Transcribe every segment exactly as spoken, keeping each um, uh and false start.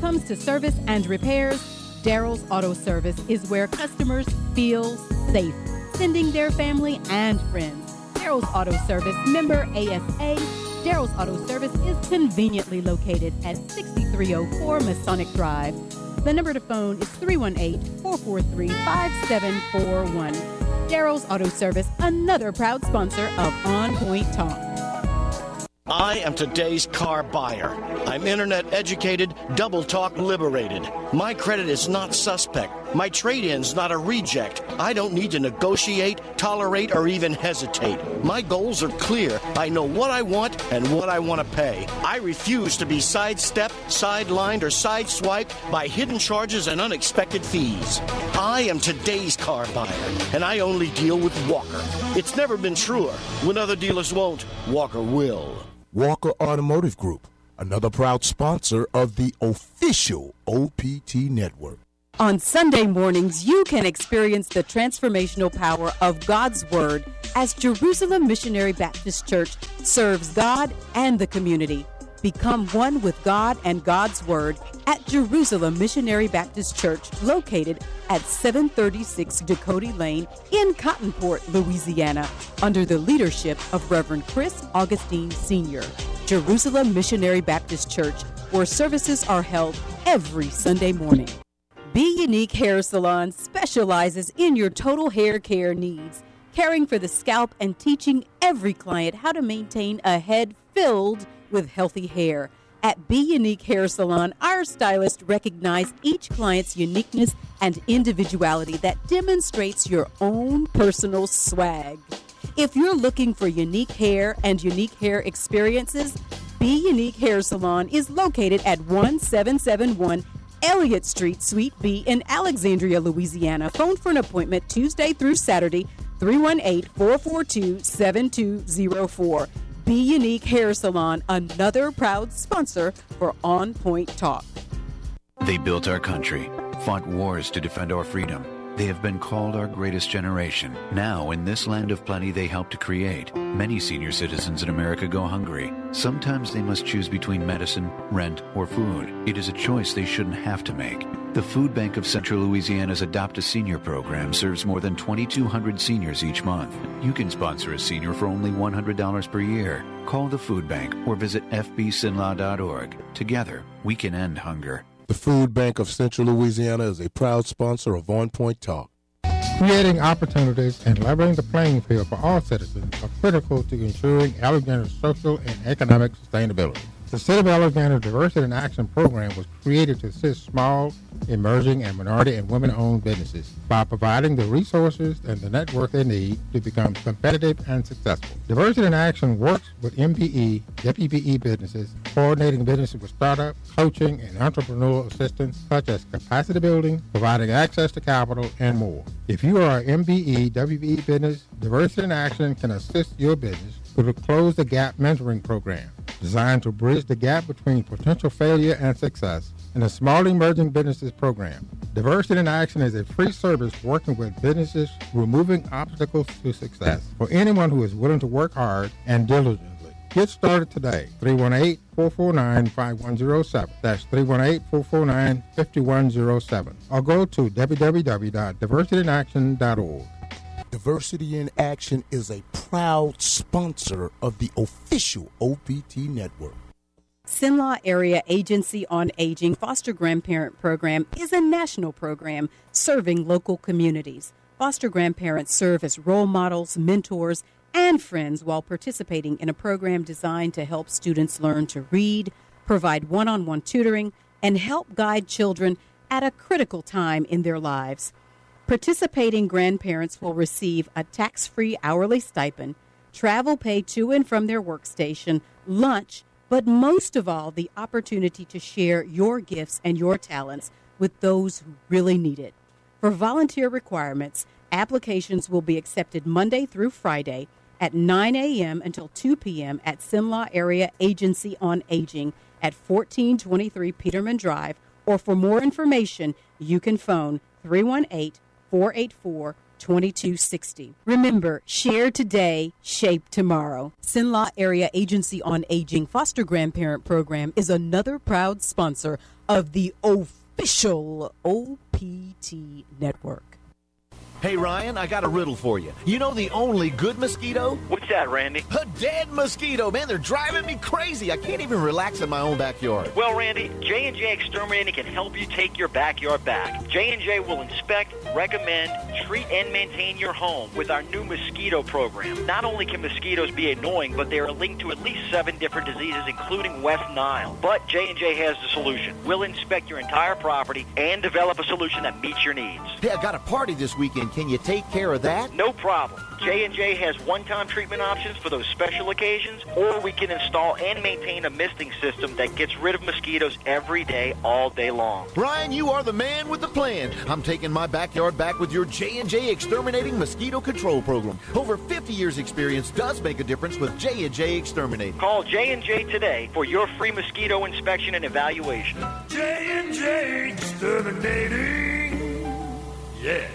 comes to service and repairs, Darrell's Auto Service is where customers feel safe, sending their family and friends. Darrell's Auto Service, member A S A. Darrell's Auto Service is conveniently located at sixty-three oh four Masonic Drive. The number to phone is three one eight, four four three, five seven four one. Darrell's Auto Service, another proud sponsor of On Point Talk. I am today's car buyer. I'm internet educated, double talk liberated. My credit is not suspect. My trade-in's not a reject. I don't need to negotiate, tolerate, or even hesitate. My goals are clear. I know what I want and what I want to pay. I refuse to be sidestepped, sidelined, or sideswiped by hidden charges and unexpected fees. I am today's car buyer, and I only deal with Walker. It's never been truer. When other dealers won't, Walker will. Walker Automotive Group, another proud sponsor of the official O P T Network. On Sunday mornings, you can experience the transformational power of God's Word as Jerusalem Missionary Baptist Church serves God and the community. Become one with God and God's Word at Jerusalem Missionary Baptist Church, located at seven thirty-six Dakota Lane in Cottonport, Louisiana, under the leadership of Reverend Chris Augustine Senior Jerusalem Missionary Baptist Church, where services are held every Sunday morning. Be Unique Hair Salon specializes in your total hair care needs, caring for the scalp and teaching every client how to maintain a head filled with healthy hair. At Be Unique Hair Salon, our stylists recognize each client's uniqueness and individuality that demonstrates your own personal swag. If you're looking for unique hair and unique hair experiences, Be Unique Hair Salon is located at one seven seven one Elliott Street, Suite B in Alexandria, Louisiana. Phone for an appointment Tuesday through Saturday, three one eight, four four two, seven two zero four. Be Unique Hair Salon, another proud sponsor for On Point Talk. They built our country, fought wars to defend our freedom. They have been called our greatest generation. Now, in this land of plenty they help to create, many senior citizens in America go hungry. Sometimes they must choose between medicine, rent, or food. It is a choice they shouldn't have to make. The Food Bank of Central Louisiana's Adopt a Senior program serves more than twenty-two hundred seniors each month. You can sponsor a senior for only one hundred dollars per year. Call the Food Bank or visit f b sinlaw dot org. Together, we can end hunger. The Food Bank of Central Louisiana is a proud sponsor of On Point Talk. Creating opportunities and leveling the playing field for all citizens are critical to ensuring Alexander's social and economic sustainability. The City of Alexander Diversity in Action program was created to assist small, emerging, and minority and women-owned businesses by providing the resources and the network they need to become competitive and successful. Diversity in Action works with M P E, W P E businesses, coordinating businesses with startup, coaching, and entrepreneurial assistance such as capacity building, providing access to capital, and more. If you are an M P E, W P E business, Diversity in Action can assist your business through the Close the Gap mentoring program, designed to bridge the gap between potential failure and success, and the Small Emerging Businesses program. Diversity in Action is a free service working with businesses removing obstacles to success for anyone who is willing to work hard and diligently. Get started today. three one eight, four four nine, five one zero seven. That's three one eight, four four nine, five one zero seven. Or go to w w w dot diversity in action dot org. Diversity in Action is a proud sponsor of the official O P T Network. Sinlaw Area Agency on Aging Foster Grandparent Program is a national program serving local communities. Foster grandparents serve as role models, mentors, and friends while participating in a program designed to help students learn to read, provide one-on-one tutoring, and help guide children at a critical time in their lives. Participating grandparents will receive a tax-free hourly stipend, travel pay to and from their workstation, lunch, but most of all, the opportunity to share your gifts and your talents with those who really need it. For volunteer requirements, applications will be accepted Monday through Friday at nine a.m. until two p.m. at Sinlaw Area Agency on Aging at fourteen twenty-three Peterman Drive, or for more information, you can phone three one eight, four eight four, twenty-two sixty. Remember, share today, shape tomorrow. Sinlaw Area Agency on Aging Foster Grandparent Program is another proud sponsor of the official O P T Network. Hey, Ryan, I got a riddle for you. You know the only good mosquito? What's that, Randy? A dead mosquito. Man, they're driving me crazy. I can't even relax in my own backyard. Well, Randy, J and J Exterminating can help you take your backyard back. J and J will inspect, recommend, treat, and maintain your home with our new mosquito program. Not only can mosquitoes be annoying, but they are linked to at least seven different diseases, including West Nile. But J and J has the solution. We'll inspect your entire property and develop a solution that meets your needs. Hey, I got a party this weekend. Can you take care of that? No problem. J and J has one-time treatment options for those special occasions, or we can install and maintain a misting system that gets rid of mosquitoes every day, all day long. Ryan, you are the man with the plan. I'm taking my backyard back with your J and J Exterminating Mosquito Control Program. Over fifty years experience does make a difference with J and J Exterminating. Call J and J today for your free mosquito inspection and evaluation. J and J Exterminating. Yeah.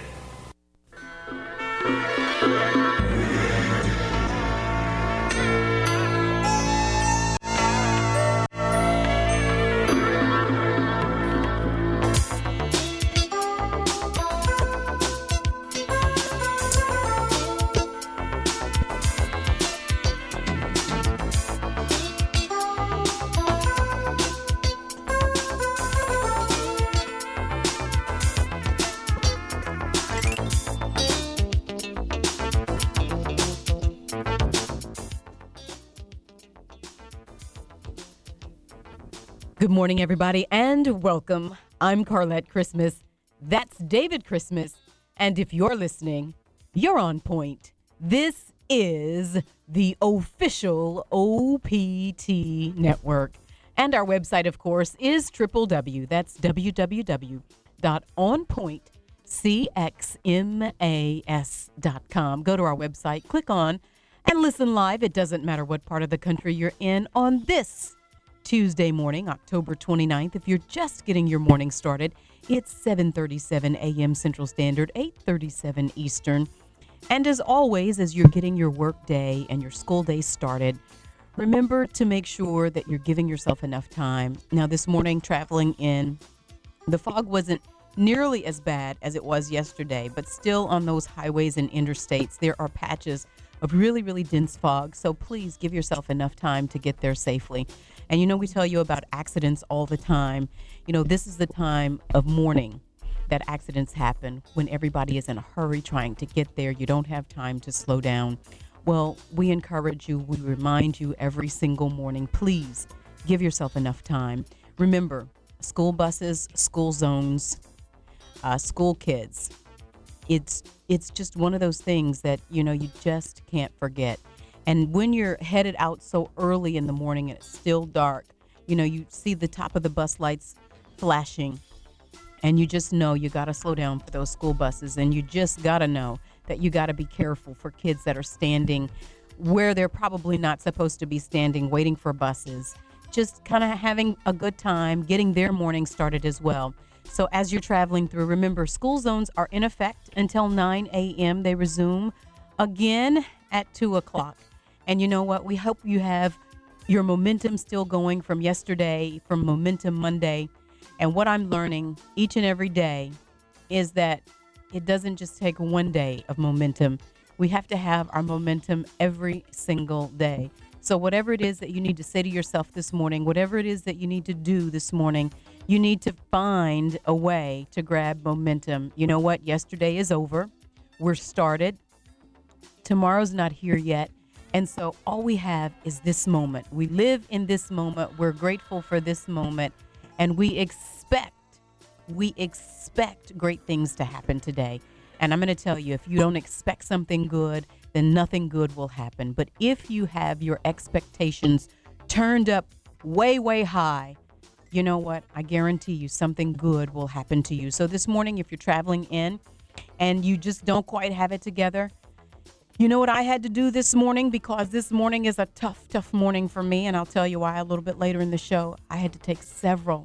Good morning, everybody, and welcome. I'm Carlette Christmas. That's David Christmas. And if you're listening, you're on point. This is the official O P T Network. And our website, of course, is w w w. That's w w w dot on point c x m a s dot com. Go to our website, click on, and listen live. It doesn't matter what part of the country you're in on this Tuesday morning, October twenty-ninth. If you're just getting your morning started, it's seven thirty-seven a.m. Central Standard, eight thirty-seven Eastern. And as always, as you're getting your work day and your school day started, remember to make sure that you're giving yourself enough time. Now, this morning, traveling in, the fog wasn't nearly as bad as it was yesterday, but still on those highways and interstates, there are patches of really, really dense fog. So please give yourself enough time to get there safely. And you know, we tell you about accidents all the time. You know, this is the time of morning that accidents happen, when everybody is in a hurry trying to get there. You don't have time to slow down. Well, we encourage you, we remind you every single morning, please give yourself enough time. Remember, school buses, school zones, uh, school kids. It's it's just one of those things that, you know, you just can't forget. And when you're headed out so early in the morning and it's still dark, you know, you see the top of the bus lights flashing, and you just know you got to slow down for those school buses. And you just got to know that you got to be careful for kids that are standing where they're probably not supposed to be standing, waiting for buses, just kind of having a good time, getting their morning started as well. So as you're traveling through, remember, school zones are in effect until nine a.m. They resume again at two o'clock. And you know what? We hope you have your momentum still going from yesterday, from Momentum Monday. And what I'm learning each and every day is that it doesn't just take one day of momentum. We have to have our momentum every single day. So whatever it is that you need to say to yourself this morning, whatever it is that you need to do this morning, you need to find a way to grab momentum. You know what? Yesterday is over. We're started. Tomorrow's not here yet. And so all we have is this moment. We live in this moment. We're grateful for this moment. And we expect, we expect great things to happen today. And I'm going to tell you, if you don't expect something good, then nothing good will happen. But if you have your expectations turned up way, way high, you know what? I guarantee you something good will happen to you. So this morning, if you're traveling in and you just don't quite have it together, you know what I had to do this morning? Because this morning is a tough, tough morning for me, and I'll tell you why a little bit later in the show. I had to take several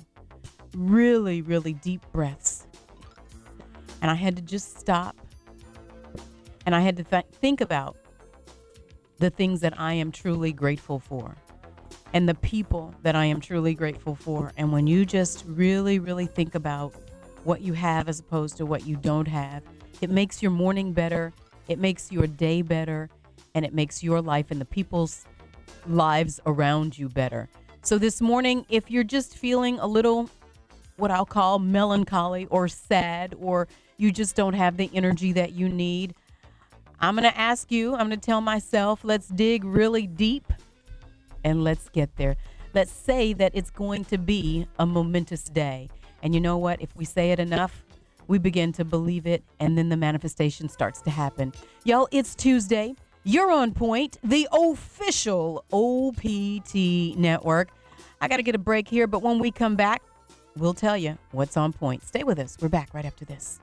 really, really deep breaths. And I had to just stop And I had to th- think about the things that I am truly grateful for and the people that I am truly grateful for. And when you just really, really think about what you have as opposed to what you don't have, it makes your morning better, it makes your day better, and it makes your life and the people's lives around you better. So this morning, if you're just feeling a little, what I'll call melancholy or sad, or you just don't have the energy that you need, I'm going to ask you, I'm going to tell myself, let's dig really deep and let's get there. Let's say that it's going to be a momentous day. And you know what? If we say it enough, we begin to believe it, and then the manifestation starts to happen. Yo, it's Tuesday. You're on point, the official O P T network. I got to get a break here, but when we come back, we'll tell you what's on point. Stay with us. We're back right after this.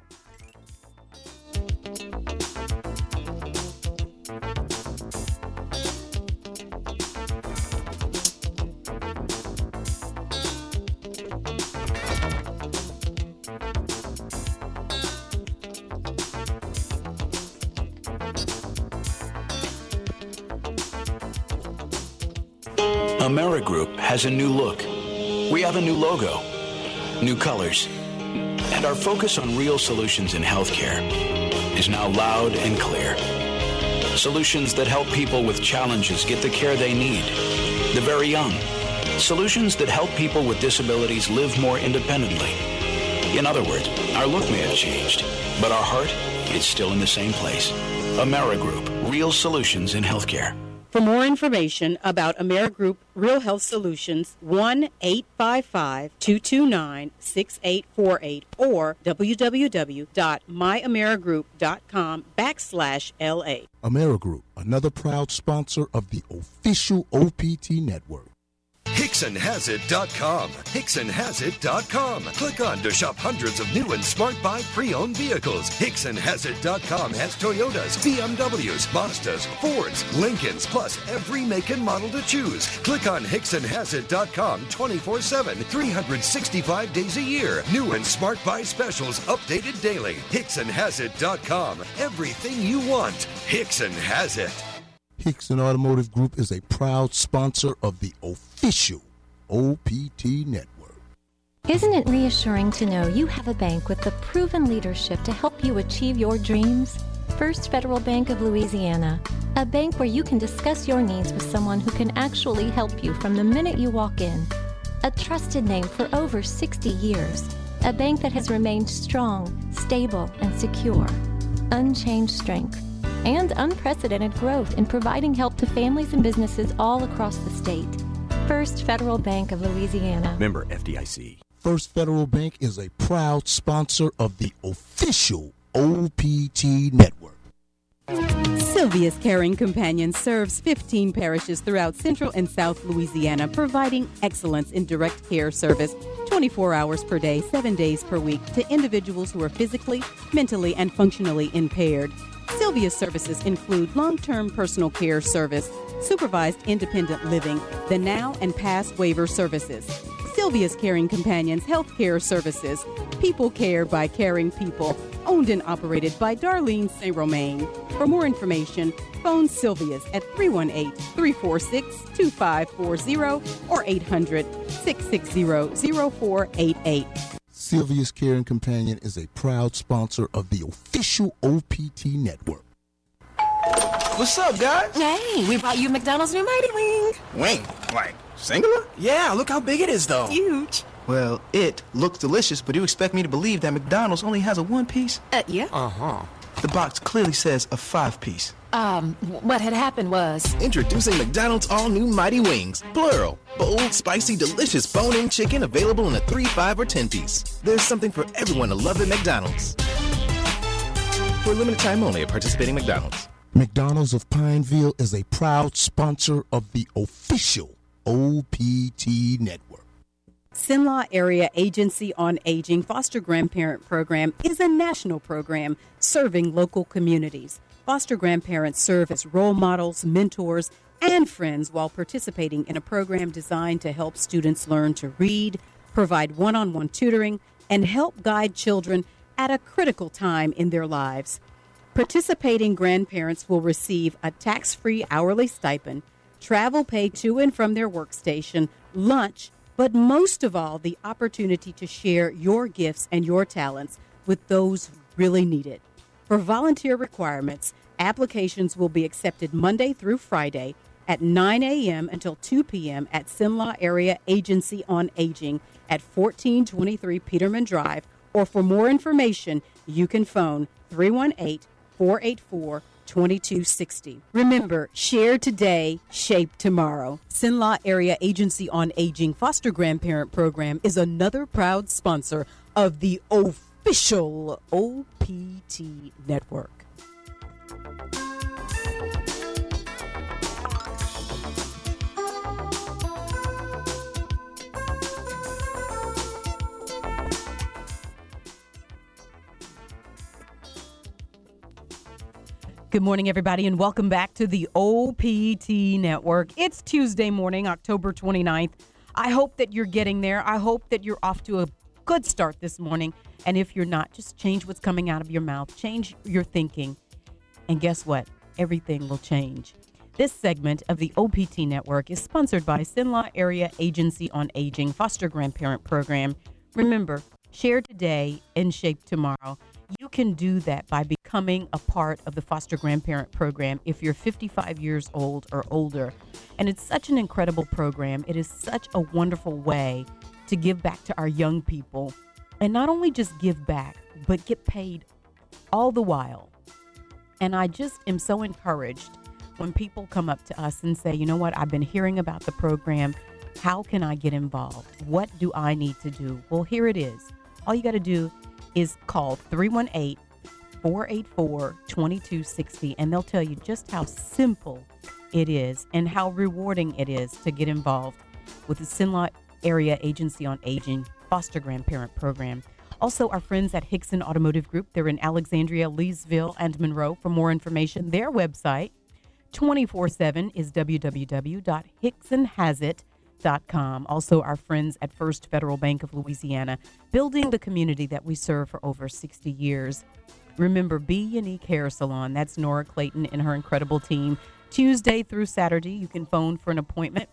AmeriGroup has a new look. We have a new logo, new colors, and our focus on real solutions in healthcare is now loud and clear. Solutions that help people with challenges get the care they need, the very young. Solutions that help people with disabilities live more independently. In other words, our look may have changed, but our heart is still in the same place. AmeriGroup, real solutions in healthcare. For more information about AmeriGroup Real Health Solutions, one eight five five, two two nine, six eight four eight or www.myamerigroup.com backslash LA. AmeriGroup, another proud sponsor of the official O P T network. Hickson Has It dot com. Hickson Has It dot com. Click on to shop hundreds of new and smart buy pre-owned vehicles. Hickson Has It dot com has Toyotas, B M Ws, Mazdas, Fords, Lincolns, plus every make and model to choose. Click on Hickson Has It dot com twenty-four seven, three hundred sixty-five days a year. New and smart buy specials updated daily. Hickson Has It dot com. Everything you want. Hickson has it. Hickson Automotive Group is a proud sponsor of the official O P T network. Isn't it reassuring to know you have a bank with the proven leadership to help you achieve your dreams? First Federal Bank of Louisiana, a bank where you can discuss your needs with someone who can actually help you from the minute you walk in. A trusted name for over sixty years, a bank that has remained strong, stable, and secure. Unchanged strength and unprecedented growth in providing help to families and businesses all across the state. First Federal Bank of Louisiana. Member F D I C. First Federal Bank is a proud sponsor of the official O P T network. Sylvia's Caring Companion serves fifteen parishes throughout Central and South Louisiana, providing excellence in direct care service twenty-four hours per day, seven days per week to individuals who are physically, mentally, and functionally impaired. Sylvia's services include long-term personal care service, supervised independent living, the now and past waiver services. Sylvia's Caring Companions Healthcare Services, people care by caring people, owned and operated by Darlene Saint Romain. For more information, phone Sylvia's at three one eight, three four six, two five four zero or eight hundred, six six zero, zero four eight eight. Sylvia's Caring Companion is a proud sponsor of the official O P T network. What's up, guys? Hey, we brought you McDonald's new Mighty Wing. Wing? Like, singular? Yeah, look how big it is, though. Huge. Well, it looks delicious, but you expect me to believe that McDonald's only has a one-piece? Uh, yeah. Uh-huh. The box clearly says a five-piece. Um, what had happened was... Introducing McDonald's all-new Mighty Wings. Plural. Bold, spicy, delicious bone-in chicken available in a three, five, or ten-piece. There's something for everyone to love at McDonald's. For a limited time only at participating McDonald's. McDonald's of Pineville is a proud sponsor of the official O P T network. Cenla Area Agency on Aging Foster Grandparent Program is a national program serving local communities. Foster grandparents serve as role models, mentors, and friends while participating in a program designed to help students learn to read, provide one-on-one tutoring, and help guide children at a critical time in their lives. Participating grandparents will receive a tax-free hourly stipend, travel pay to and from their workstation, lunch, but most of all, the opportunity to share your gifts and your talents with those who really need it. For volunteer requirements, applications will be accepted Monday through Friday at nine a.m. until two p.m. at Simla Area Agency on Aging at fourteen twenty-three Peterman Drive, or for more information, you can phone three one eight, four eight four, two two six zero. Remember, share today, shape tomorrow. Simla Area Agency on Aging Foster Grandparent Program is another proud sponsor of the official O P T Network. Good morning, everybody, and welcome back to the O P T Network. It's Tuesday morning, October twenty-ninth. I hope that you're getting there. I hope that you're off to a good start this morning. And if you're not, just change what's coming out of your mouth. Change your thinking. And guess what? Everything will change. This segment of the O P T Network is sponsored by Simla Area Agency on Aging Foster Grandparent Program. Remember, share today and shape tomorrow. You can do that by becoming a part of the foster grandparent program if you're fifty-five years old or older. And it's such an incredible program. It is such a wonderful way to give back to our young people. And not only just give back, but get paid all the while. And I just am so encouraged when people come up to us and say, you know what, I've been hearing about the program. How can I get involved? What do I need to do? Well, here it is. All you got to do is call three one eight, four eight four, two two six zero, and they'll tell you just how simple it is and how rewarding it is to get involved with the Simla Area Agency on Aging Foster Grandparent Program. Also, our friends at Hickson Automotive Group, they're in Alexandria, Leesville, and Monroe. For more information, their website, twenty-four seven, is w w w dot hickson has it dot com. Also, our friends at First Federal Bank of Louisiana, building the community that we serve for over sixty years. Remember, Be Unique Hair Salon. That's Nora Clayton and her incredible team. Tuesday through Saturday, you can phone for an appointment,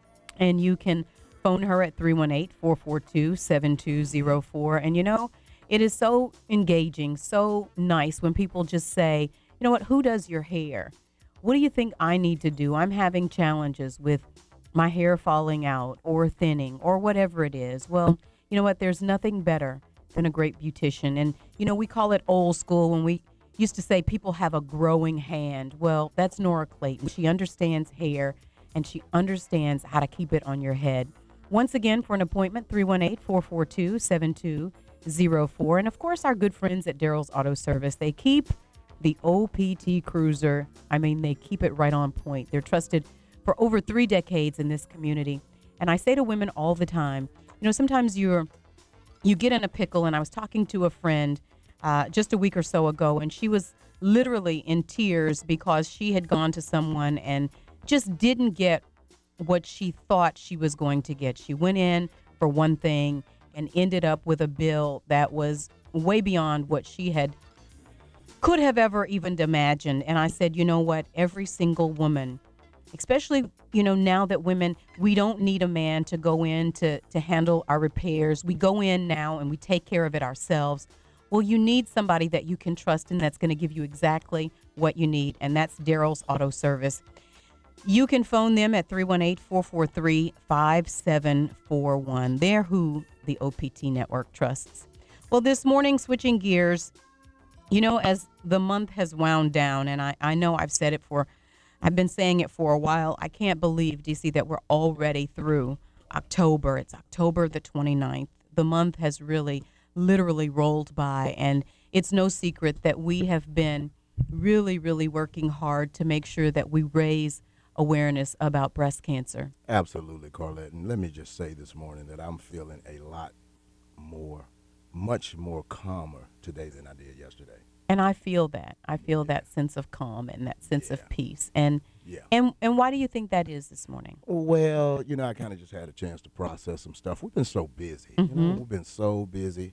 and you can phone her at three one eight, four four two, seven two zero four. And you know, it is so engaging, so nice when people just say, you know what, who does your hair? What do you think I need to do? I'm having challenges with my hair falling out or thinning or whatever it is. Well, you know what? There's nothing better than a great beautician. And, you know, we call it old school when we used to say people have a growing hand. Well, that's Nora Clayton. She understands hair and she understands how to keep it on your head. Once again, for an appointment, three one eight, four four two, seven two zero four. And, of course, our good friends at Daryl's Auto Service. They keep the O P T Cruiser. I mean, they keep it right on point. They're trusted for over three decades in this community. And I say to women all the time, you know, sometimes you're, you get in a pickle. And I was talking to a friend uh, just a week or so ago, and she was literally in tears because she had gone to someone and just didn't get what she thought she was going to get. She went in for one thing and ended up with a bill that was way beyond what she had could have ever even imagined. And I said, you know what, every single woman, especially, you know, now that women, we don't need a man to go in to, to handle our repairs. We go in now and we take care of it ourselves. Well, you need somebody that you can trust and that's going to give you exactly what you need. And that's Daryl's Auto Service. You can phone them at three one eight, four four three, five seven four one. They're who the O P T Network trusts. Well, this morning, switching gears, you know, as the month has wound down, and I, I know I've said it for I've been saying it for a while. I can't believe, D C, that we're already through October. It's October the twenty-ninth. The month has really, literally rolled by, and it's no secret that we have been really, really working hard to make sure that we raise awareness about breast cancer. Absolutely, Carlette. And let me just say this morning that I'm feeling a lot more, much more calmer today than I did yesterday. And I feel that. I feel yeah. that sense of calm and that sense yeah. of peace. And yeah. and and why do you think that is this morning? Well, you know, I kind of just had a chance to process some stuff. We've been so busy. Mm-hmm. You know, we've been so busy.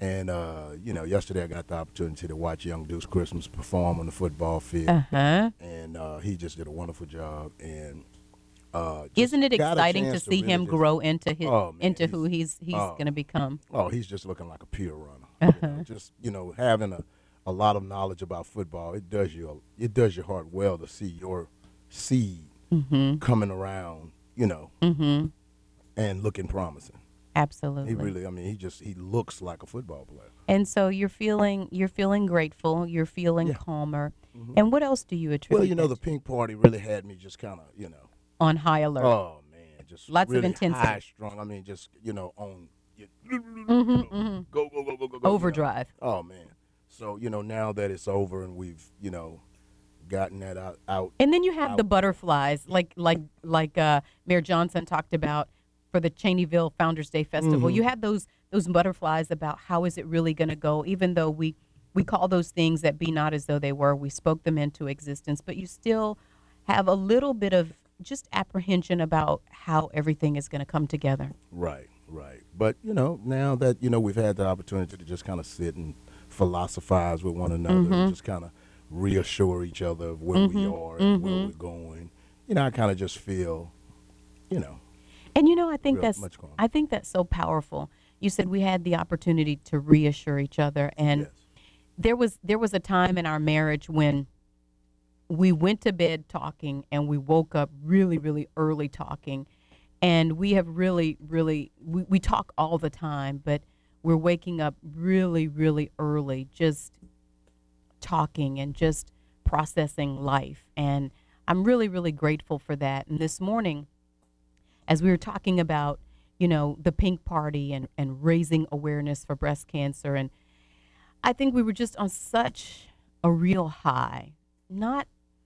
And, uh, you know, yesterday I got the opportunity to watch young Deuce Christmas perform on the football field. Uh-huh. And uh, he just did a wonderful job. And uh, just Isn't it got a exciting to chance see really him just- grow into his Oh, man, into who he's he's oh, going to become? Oh, he's just looking like a pure runner. Uh-huh. You know, just, you know, having a, a lot of knowledge about football, it does you it does your heart well to see your seed Mm-hmm. coming around, you know, Mm-hmm. and looking promising. Absolutely. He really, I mean, he just he looks like a football player. And so you're feeling you're feeling grateful. You're feeling Yeah. calmer. Mhm. And what else do you attribute? Well, you know, that the pink party really had me just kind of, you know, on high alert? oh man, just Lots of really intensity. high strung. I mean, just you know, on you Mm-hmm, mm-hmm. go go go go go go. you know. Overdrive. Oh man. So you know, now that it's over and we've you know gotten that out, out And then you have out. the butterflies, like like like uh, Mayor Johnson talked about for the Cheneyville Founders Day Festival. Mhm. You had those those butterflies about how is it really going to go, even though we we call those things that be not as though they were. We spoke them into existence, but you still have a little bit of just apprehension about how everything is going to come together. Right, right. But you know, now that you know we've had the opportunity to just kind of sit and philosophize with one another, Mhm. and just kind of reassure each other of where we Mhm, are and where mhm. we're going. You know, I kind of just feel, you know, And you know, I think Real that's much calmer. I think that's so powerful. You said we had the opportunity to reassure each other, and Yes. there was there was a time in our marriage when we went to bed talking and we woke up really really early talking, and we have really really we, we talk all the time, but we're waking up really really early just talking and just processing life, and I'm really really grateful for that. And this morning, as we were talking about, you know, the pink party and, and raising awareness for breast cancer, and I think we were just on such a real high. Not,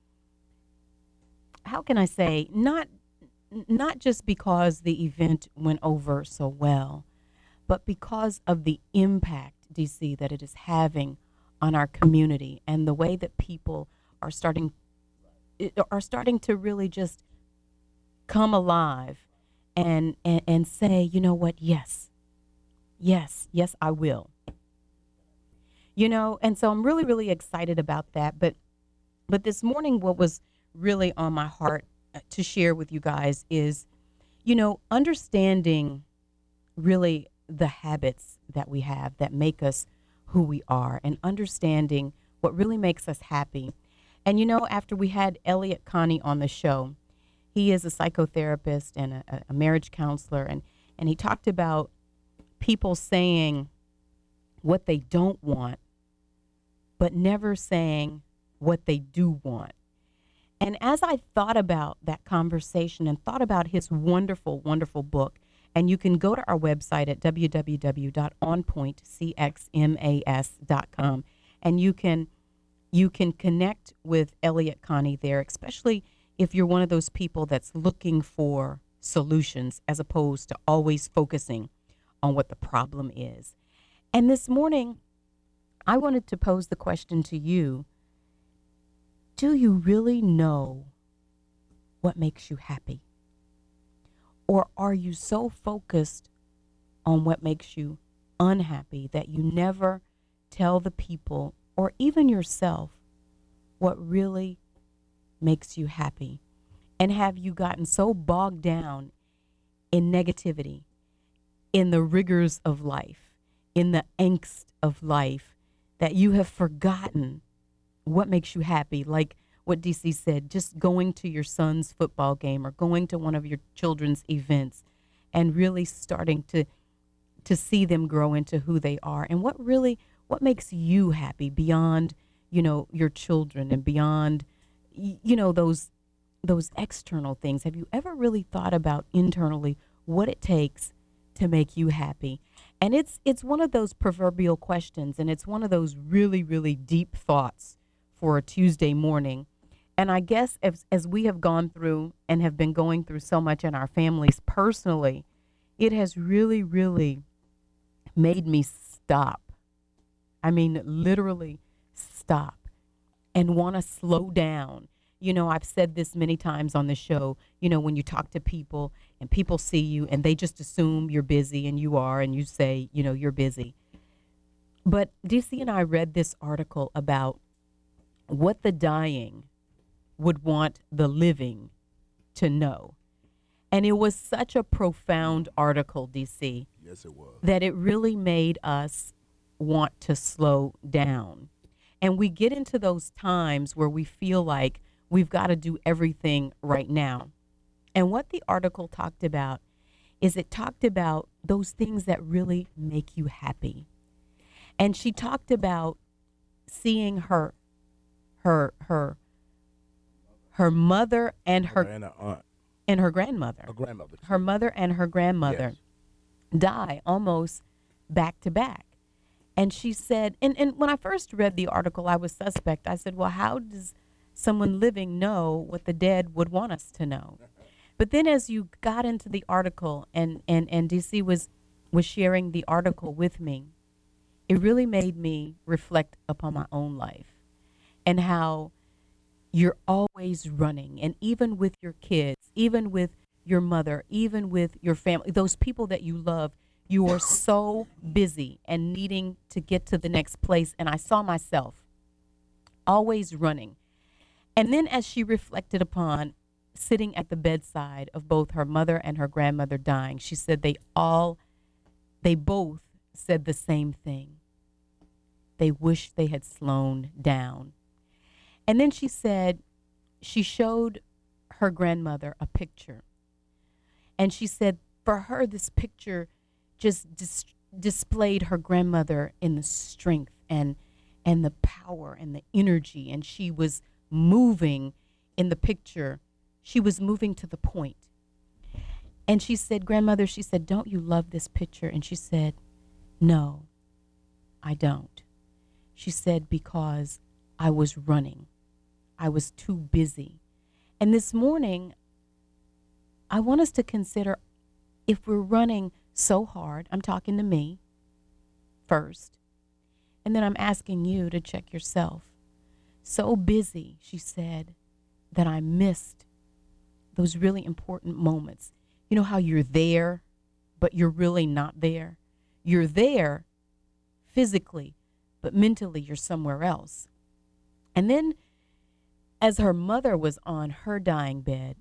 how can I say, not not just because the event went over so well, but because of the impact, D C, that it is having on our community and the way that people are starting are starting to really just come alive and, and and say, you know what, yes, yes, yes, I will. You know, and so I'm really, really excited about that. But but this morning, what was really on my heart uh, to share with you guys is, you know, understanding really the habits that we have that make us who we are, and understanding what really makes us happy. And, you know, after we had Elliot Connie on the show, he is a psychotherapist and a, a marriage counselor, and, and he talked about people saying what they don't want, but never saying what they do want. And as I thought about that conversation and thought about his wonderful, wonderful book, and you can go to our website at w w w dot on point c x mas dot com, and you can you can connect with Elliot Connie there, especially if you're one of those people that's looking for solutions as opposed to always focusing on what the problem is. And this morning, I wanted to pose the question to you: do you really know what makes you happy? Or are you so focused on what makes you unhappy that you never tell the people or even yourself what really makes you happy? And have you gotten so bogged down in negativity, in the rigors of life, in the angst of life, that you have forgotten what makes you happy? Like what D C said, just going to your son's football game or going to one of your children's events and really starting to to see them grow into who they are, and what really what makes you happy beyond, you know, your children and beyond, you know, those those external things. Have you ever really thought about internally what it takes to make you happy? And it's it's one of those proverbial questions, and it's one of those really really deep thoughts for a Tuesday morning. And I guess as, as we have gone through and have been going through so much in our families personally, it has really, really made me stop. I mean, literally stop and want to slow down. You know, I've said this many times on the show, you know, when you talk to people and people see you and they just assume you're busy, and you are, and you say, you know, you're busy. But D C and I read this article about what the dying would want the living to know. And it was such a profound article, D C. Yes, it was. That it really made us want to slow down. And we get into those times where we feel like we've got to do everything right now. And what the article talked about is it talked about those things that really make you happy. And she talked about seeing her her her her mother and her and her aunt and her grandmother. Her grandmother. Her mother and her grandmother Yes. die almost back to back. And she said, and, and when I first read the article, I was suspect. I said, well, how does someone living know what the dead would want us to know? But then as you got into the article and, and, and D C was, was sharing the article with me, it really made me reflect upon my own life and how you're always running. And even with your kids, even with your mother, even with your family, those people that you love, you are so busy and needing to get to the next place. And I saw myself always running. And then as she reflected upon sitting at the bedside of both her mother and her grandmother dying, she said they all, they both said the same thing. They wish they had slowed down. And then she said she showed her grandmother a picture. And she said for her, this picture just dis- displayed her grandmother in the strength and and the power and the energy. And she was moving in the picture. She was moving to the point. And she said, grandmother, she said, don't you love this picture? And she said, no, I don't. She said, because I was running. I was too busy. And this morning, I want us to consider if we're running so hard, I'm talking to me first, and then I'm asking you to check yourself. So busy, she said, that I missed those really important moments. You know how you're there, but you're really not there? You're there physically, but mentally you're somewhere else. And then as her mother was on her dying bed,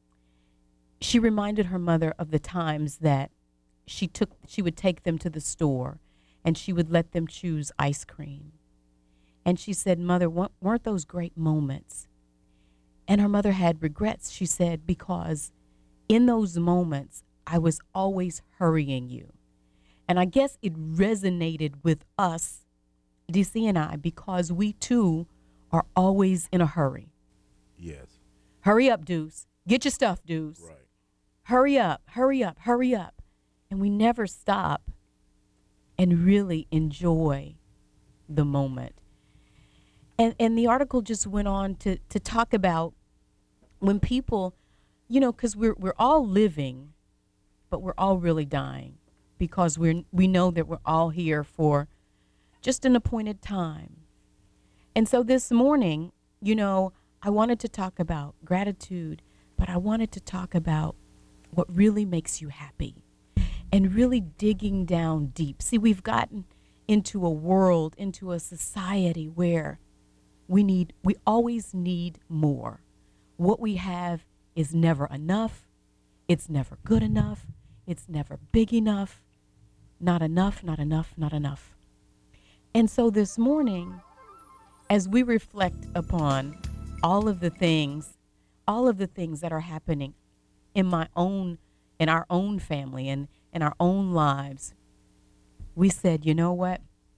she reminded her mother of the times that she took, she would take them to the store and she would let them choose ice cream. And she said, Mother, weren't those great moments? And her mother had regrets, she said, because in those moments, I was always hurrying you. And I guess it resonated with us, D C and I, because we too are always in a hurry. Yes. Hurry up, Deuce. Get your stuff, Deuce. Right. Hurry up, hurry up, hurry up. And we never stop and really enjoy the moment. And and the article just went on to, to talk about when people, you know, because we're we're all living, but we're all really dying because we're we know that we're all here for just an appointed time. And so this morning, you know, I wanted to talk about gratitude, but I wanted to talk about what really makes you happy and really digging down deep. See, we've gotten into a world, into a society where we need, we always need more. What we have is never enough. It's never good enough. It's never big enough. Not enough, not enough, not enough. And so this morning, as we reflect upon all of the things, all of the things that are happening in my own, in our own family and in our own lives, we said, you know what?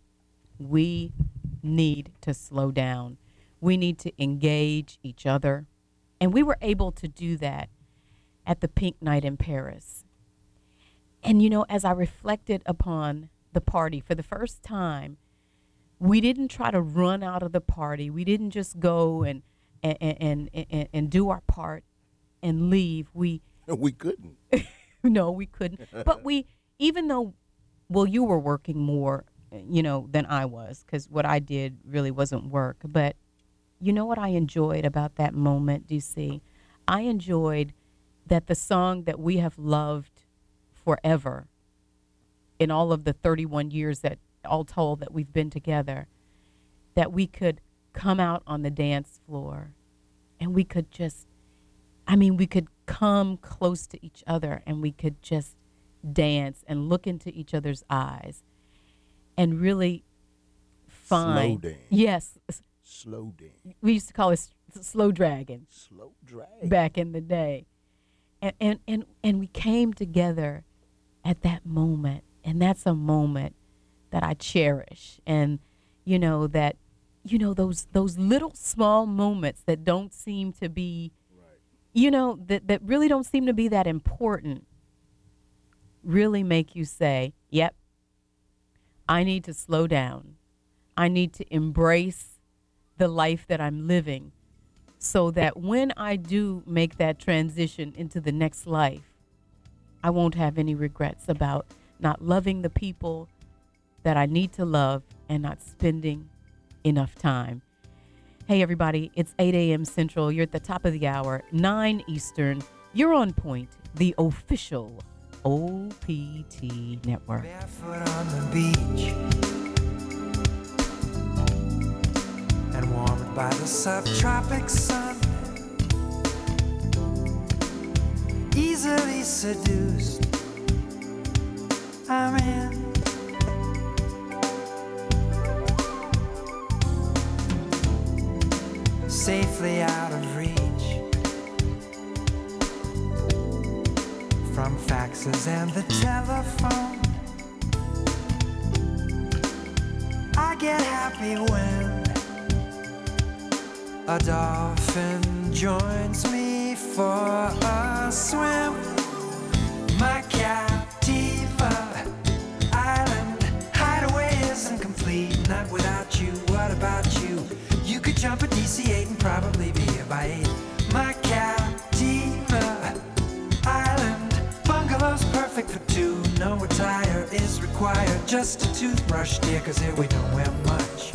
We need to slow down. We need to engage each other. And we were able to do that at the Pink Night in Paris. And, you know, as I reflected upon the party for the first time, we didn't try to run out of the party. We didn't just go and and and, and, and do our part and leave. We we couldn't. No, we couldn't. But we, even though, well, you were working more, you know, than I was, because what I did really wasn't work. But you know what I enjoyed about that moment, D C? I enjoyed that the song that we have loved forever in all of the thirty-one years that all told that we've been together, that we could come out on the dance floor and we could just, I mean, we could come close to each other and we could just dance and look into each other's eyes and really find. Slow dance. Yes. Slow dance. We used to call it s- slow dragon. Slow dragon. Back in the day. And, and, and, and we came together at that moment. And that's a moment that I cherish. And, you know, that, you know, those those little small moments that don't seem to be, right. you know, that, that really don't seem to be that important really make you say, yep, I need to slow down. I need to embrace the life that I'm living so that when I do make that transition into the next life, I won't have any regrets about not loving the people that I need to love and not spending enough time. Hey, everybody, it's eight a.m. Central. You're at the top of the hour, nine Eastern. You're on Point, the official O P T network. Barefoot on the beach and warmed by the subtropic sun, easily seduced, I'm in. Safely out of reach from faxes and the telephone. I get happy when a dolphin joins me for a swim. My Captiva Island hideaway isn't complete, not without you. What about you? You could jump a D C eight and probably be here by eight. My Captiva Island bungalow's perfect for two. No attire is required, just a toothbrush, dear, cause here we don't wear much.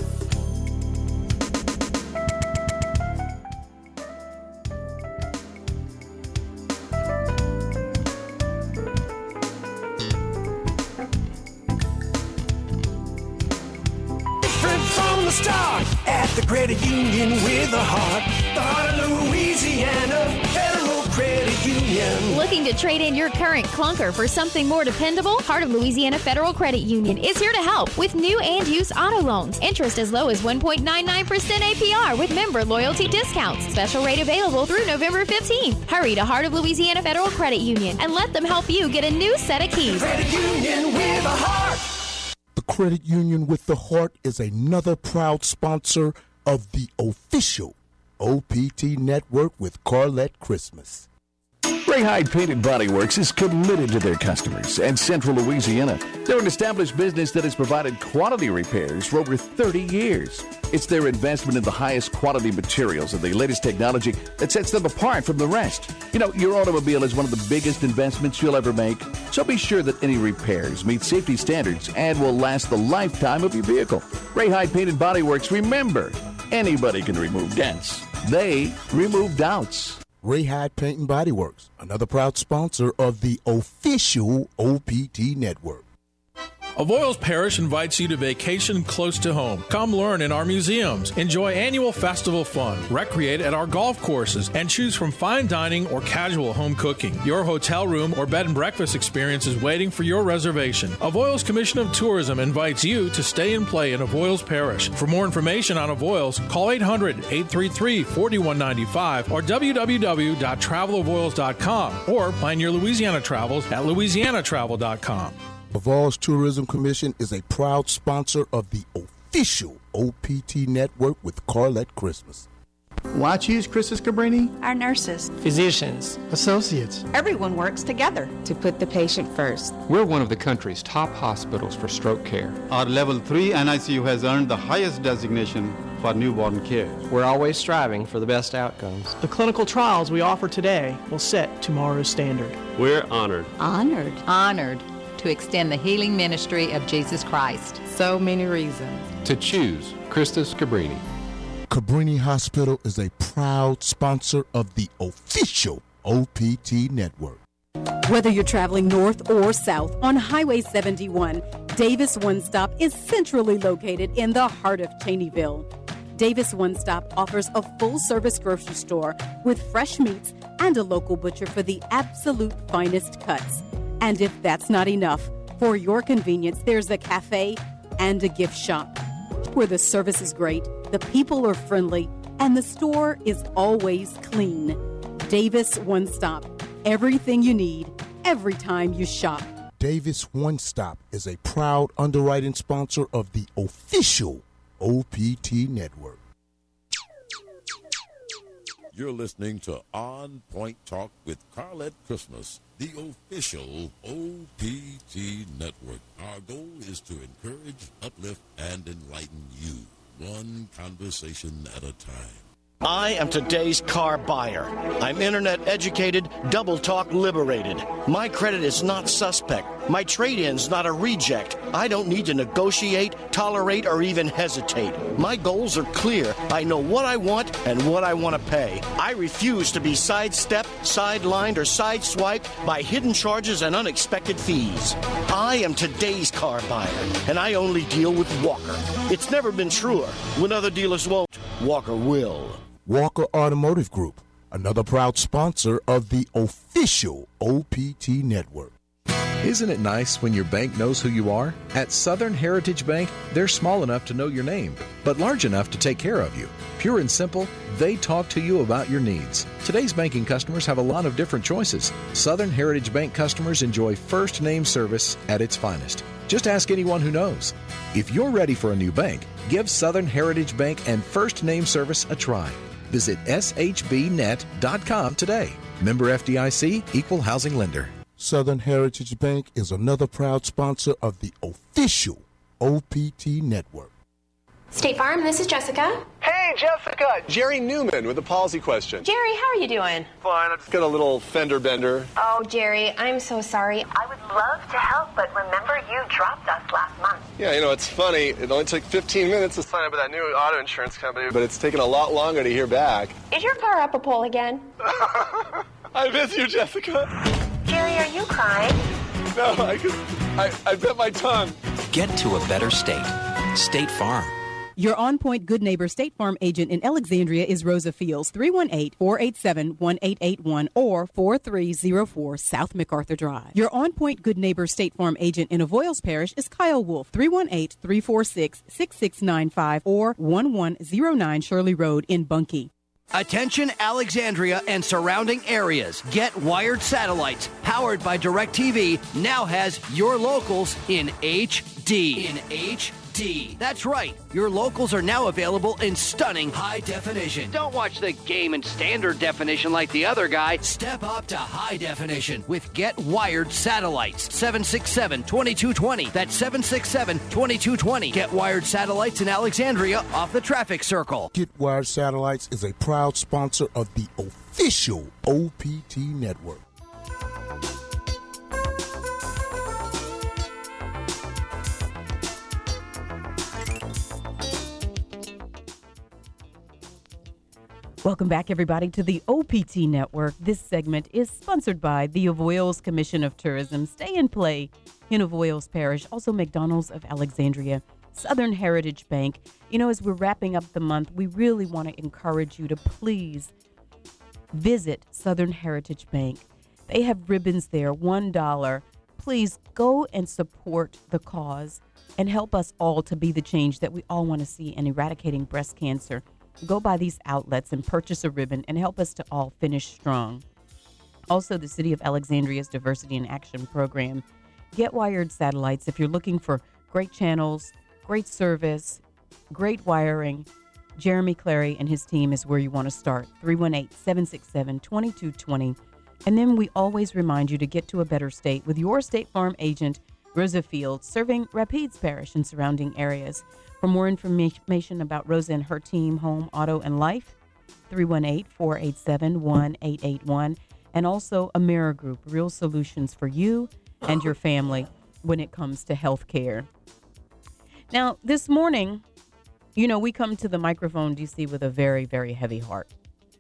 Different from the start at the credit union with a heart. The heart of Louisiana Federal Credit Union. Looking to trade in your current clunker for something more dependable? Heart of Louisiana Federal Credit Union is here to help with new and used auto loans. Interest as low as one point nine nine percent A P R with member loyalty discounts. Special rate available through November fifteenth. Hurry to Heart of Louisiana Federal Credit Union and let them help you get a new set of keys. Credit Union with a heart. The Credit Union with the Heart is another proud sponsor of the official O P T network with Carlette Christmas. Ray Hyde Painted Body Works is committed to their customers and Central Louisiana. They're an established business that has provided quality repairs for over thirty years. It's their investment in the highest quality materials and the latest technology that sets them apart from the rest. You know, your automobile is one of the biggest investments you'll ever make, so be sure that any repairs meet safety standards and will last the lifetime of your vehicle. Ray Hyde Painted Body Works, remember, anybody can remove dents. They remove doubts. Ray Hyde Paint and Body Works, another proud sponsor of the official O P T network. Avoyelles Parish invites you to vacation close to home. Come learn in our museums, enjoy annual festival fun, recreate at our golf courses, and choose from fine dining or casual home cooking. Your hotel room or bed and breakfast experience is waiting for your reservation. Avoyelles Commission of Tourism invites you to stay and play in Avoyelles Parish. For more information on Avoyelles, call eight hundred, eight three three, four one nine five or w w w dot travel avoyelles dot com or plan your Louisiana travels at louisiana travel dot com. Avoyelles Tourism Commission is a proud sponsor of the official O P T network with Carlette Christmas. Why choose Christus Cabrini? Our nurses, physicians, associates. Everyone works together to put the patient first. We're one of the country's top hospitals for stroke care. Our level three N I C U has earned the highest designation for newborn care. We're always striving for the best outcomes. The clinical trials we offer today will set tomorrow's standard. We're honored. Honored. Honored to extend the healing ministry of Jesus Christ. So many reasons to choose Christus Cabrini. Cabrini Hospital is a proud sponsor of the official O P T network. Whether you're traveling north or south on Highway seventy-one, Davis One Stop is centrally located in the heart of Cheneyville. Davis One Stop offers a full-service grocery store with fresh meats and a local butcher for the absolute finest cuts. And if that's not enough, for your convenience, there's a cafe and a gift shop where the service is great, the people are friendly, and the store is always clean. Davis One Stop. Everything you need, every time you shop. Davis One Stop is a proud underwriting sponsor of the official O P T Network. You're listening to On Point Talk with Carlette Christmas, the official O P T Network. Our goal is to encourage, uplift, and enlighten you, one conversation at a time. I am today's car buyer. I'm internet educated, double talk liberated. My credit is not suspect. My trade-in's not a reject. I don't need to negotiate, tolerate, or even hesitate. My goals are clear. I know what I want and what I want to pay. I refuse to be sidestepped, sidelined, or sideswiped by hidden charges and unexpected fees. I am today's car buyer, and I only deal with Walker. It's never been truer. When other dealers won't, Walker will. Walker Automotive Group, another proud sponsor of the official O P T Network. Isn't it nice when your bank knows who you are? At Southern Heritage Bank, they're small enough to know your name, but large enough to take care of you. Pure and simple, they talk to you about your needs. Today's banking customers have a lot of different choices. Southern Heritage Bank customers enjoy first name service at its finest. Just ask anyone who knows. If you're ready for a new bank, give Southern Heritage Bank and first name service a try. Visit S H B net dot com today. Member F D I C, Equal Housing Lender. Southern Heritage Bank is another proud sponsor of the official O P T Network. State Farm, this is Jessica. Hey, Jessica! Jerry Newman with a policy question. Jerry, how are you doing? Fine, I just got a little fender bender. Oh, Jerry, I'm so sorry. I would love to help, but remember you dropped us last month. Yeah, you know, it's funny. It only took fifteen minutes to sign up with that new auto insurance company, but it's taken a lot longer to hear back. Is your car up a pole again? I miss you, Jessica. Jerry, are you crying? No, I just, I, I bit my tongue. Get to a better state. State Farm. Your On Point Good Neighbor State Farm agent in Alexandria is Rosa Fields, three one eight, four eight seven, one eight eight one or four three zero four South MacArthur Drive. Your On Point Good Neighbor State Farm agent in Avoyles Parish is Kyle Wolf, three one eight, three four six, six six nine five or one one zero nine Shirley Road in Bunkie. Attention Alexandria and surrounding areas. Get Wired Satellites, powered by DirecTV, now has your locals in H D. In H D. That's right. Your locals are now available in stunning high definition. Don't watch the game in standard definition like the other guy. Step up to high definition with Get Wired Satellites. seven six seven, two two two zero. That's seven six seven, two two two zero. Get Wired Satellites in Alexandria off the traffic circle. Get Wired Satellites is a proud sponsor of the official O P T Network. Welcome back, everybody, to the O P T Network. This segment is sponsored by the Avoyles Commission of Tourism. Stay and Play in Avoyles Parish. Also, McDonald's of Alexandria, Southern Heritage Bank. You know, as we're wrapping up the month, we really want to encourage you to please visit Southern Heritage Bank. They have ribbons there, one dollar. Please go and support the cause and help us all to be the change that we all want to see in eradicating breast cancer. Go by these outlets and purchase a ribbon and help us to all finish strong. Also, the City of Alexandria's Diversity in Action program. Get Wired Satellites if you're looking for great channels, great service, great wiring. Jeremy Clary and his team is where you want to start. three one eight, seven six seven, two two two zero. And then we always remind you to get to a better state with your State Farm agent, Rosa Fields, serving Rapides Parish and surrounding areas. For more information about Rosa and her team, Home, Auto, and Life, three one eight, four eight seven, one eight eight one. And also AmeriGroup, real solutions for you and your family when it comes to health care. Now, this morning, you know, we come to the microphone, D C, with a very, very heavy heart.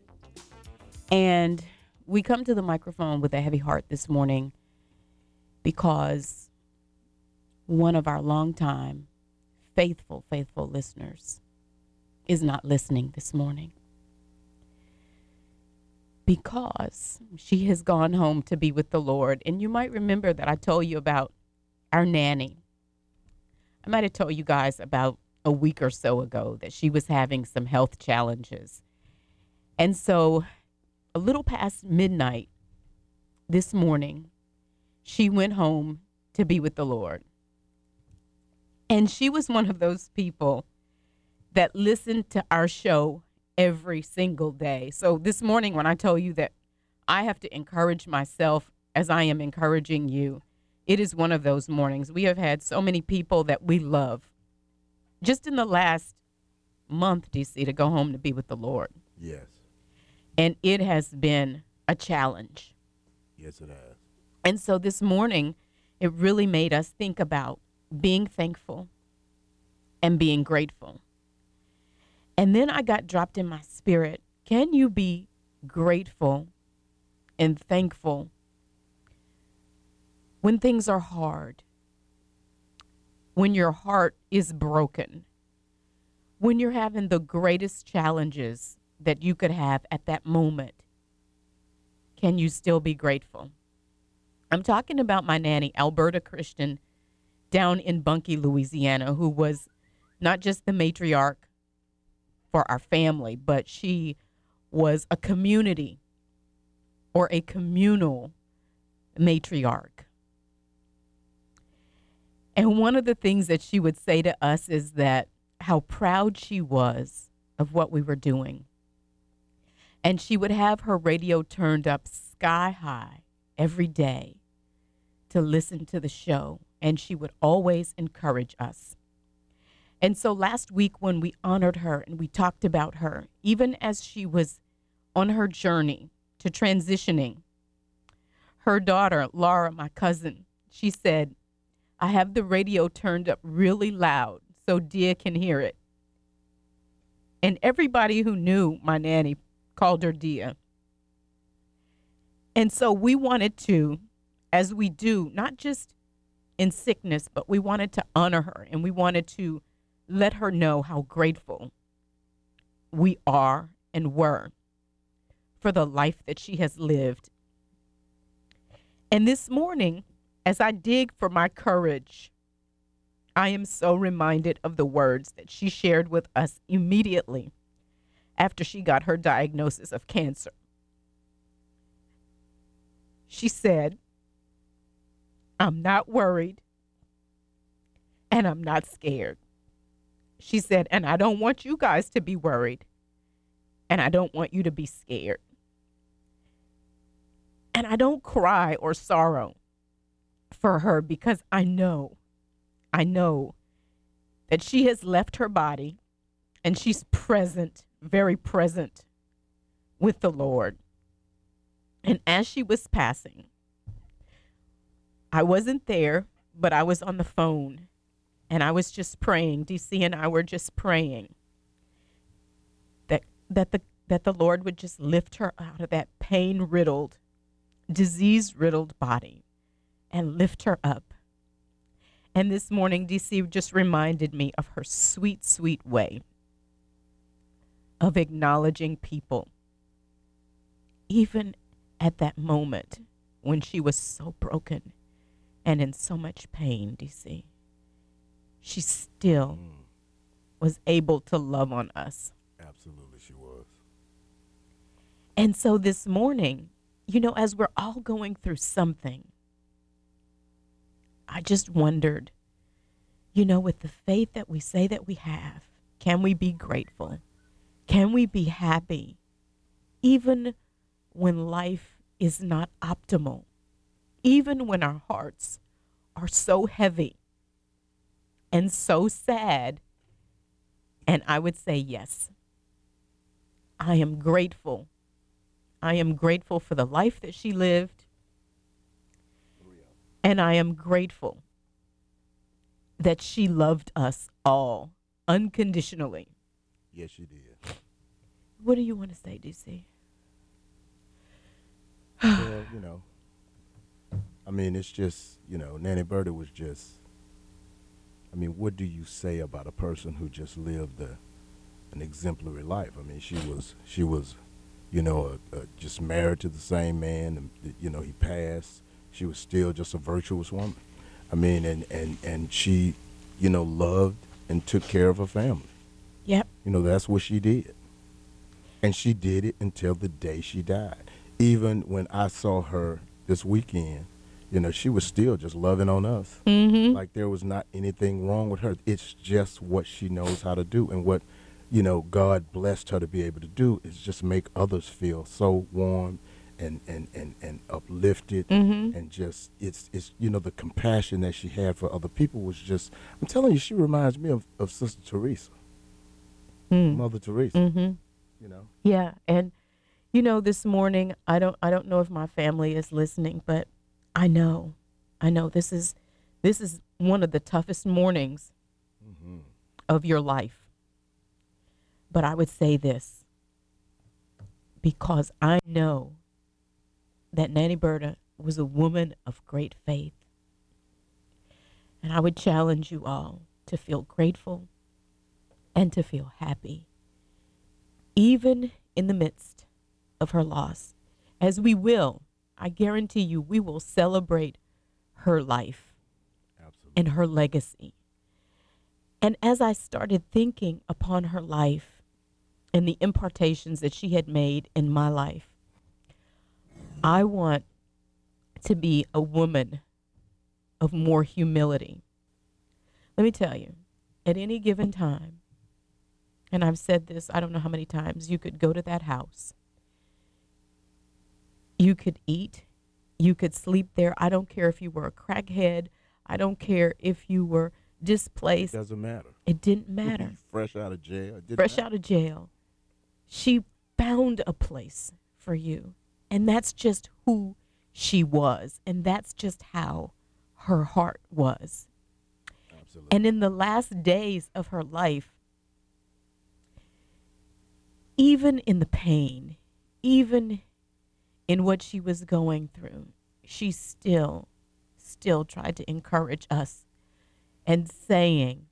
And we come to the microphone with a heavy heart this morning because one of our longtime faithful, faithful listeners is not listening this morning because she has gone home to be with the Lord. And you might remember that I told you about our nanny. I might have told you guys about a week or so ago that she was having some health challenges. And so a little past midnight this morning, she went home to be with the Lord. And she was one of those people that listened to our show every single day. So this morning, when I told you that I have to encourage myself as I am encouraging you, it is one of those mornings. We have had so many people that we love just in the last month, D C, to go home to be with the Lord. Yes. And it has been a challenge. Yes, it has. And so this morning, it really made us think about being thankful and being grateful. And then I got dropped in my spirit. Can you be grateful and thankful when things are hard? When your heart is broken? When you're having the greatest challenges that you could have at that moment? Can you still be grateful? I'm talking about my nanny, Alberta Christian, down in Bunkie, Louisiana, who was not just the matriarch for our family, but she was a community or a communal matriarch. And one of the things that she would say to us is that how proud she was of what we were doing. And she would have her radio turned up sky high every day to listen to the show. And she would always encourage us. And so last week when we honored her and we talked about her, even as she was on her journey to transitioning, her daughter, Laura, my cousin, she said, I have the radio turned up really loud so Dia can hear it. And everybody who knew my nanny called her Dia. And so we wanted to, as we do, not just in sickness, but we wanted to honor her and we wanted to let her know how grateful we are and were for the life that she has lived. And this morning, as I dig for my courage, I am so reminded of the words that she shared with us immediately after she got her diagnosis of cancer. She said, I'm not worried and I'm not scared. She said, and I don't want you guys to be worried and I don't want you to be scared. And I don't cry or sorrow for her because I know, I know that she has left her body and she's present, very present with the Lord. And as she was passing, I wasn't there, but I was on the phone and I was just praying. D C and I were just praying that that the that the Lord would just lift her out of that pain-riddled, disease-riddled body and lift her up. And this morning, D C just reminded me of her sweet, sweet way of acknowledging people, even at that moment when she was so broken and in so much pain, D C. She still mm. was able to love on us. Absolutely, she was. And so this morning, you know, as we're all going through something, I just wondered, you know, with the faith that we say that we have, can we be grateful? Can we be happy even when life is not optimal? Even when our hearts are so heavy and so sad? And I would say, yes, I am grateful. I am grateful for the life that she lived. And I am grateful that she loved us all unconditionally. Yes, she did. What do you want to say, D C? Well, you know, I mean, it's just, you know, Nanny Berta was just I mean, what do you say about a person who just lived a, an exemplary life? I mean, she was she was, you know, a, a, just married to the same man, and you know, he passed. She was still just a virtuous woman. I mean, and and and she, you know, loved and took care of her family. Yep. You know, that's what she did. And she did it until the day she died. Even when I saw her this weekend, you know, she was still just loving on us. Mm-hmm. Like there was not anything wrong with her. It's just what she knows how to do. And what, you know, God blessed her to be able to do is just make others feel so warm and, and, and, and uplifted. Mm-hmm. And just, it's, it's, you know, the compassion that she had for other people was just, I'm telling you, she reminds me of, of Sister Teresa, mm. Mother Teresa, mm-hmm. you know. Yeah. And, you know, this morning, I don't, I don't know if my family is listening, but I know, I know this is, this is one of the toughest mornings mm-hmm. of your life. But I would say this, because I know that Nanny Berta was a woman of great faith. And I would challenge you all to feel grateful and to feel happy, even in the midst of her loss, as we will. I guarantee you, we will celebrate her life Absolutely. and her legacy. And as I started thinking upon her life and the impartations that she had made in my life, I want to be a woman of more humility. Let me tell you, at any given time, and I've said this, I don't know how many times, you could go to that house. You could eat. You could sleep there. I don't care if you were a crackhead. I don't care if you were displaced. It doesn't matter. It didn't matter. Fresh out of jail. It didn't Fresh matter. out of jail. She found a place for you. And that's just who she was. And that's just how her heart was. Absolutely. And in the last days of her life, even in the pain, even in what she was going through, she still, still tried to encourage us and saying,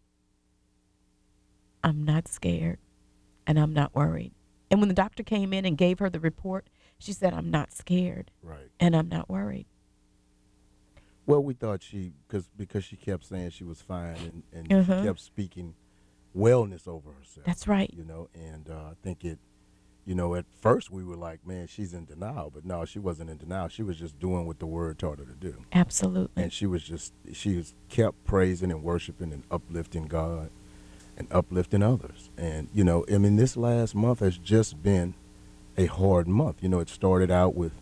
I'm not scared and I'm not worried. And when the doctor came in and gave her the report, she said, I'm not scared right. and I'm not worried. Well, we thought she, cause, because she kept saying she was fine and, and Uh-huh. she kept speaking wellness over herself. That's right. You know, and uh, I think it, you know, at first we were like, man, she's in denial. But no, she wasn't in denial. She was just doing what the word taught her to do. Absolutely. And she was just, she was kept praising and worshiping and uplifting God and uplifting others. And, you know, I mean, this last month has just been a hard month. You know, it started out with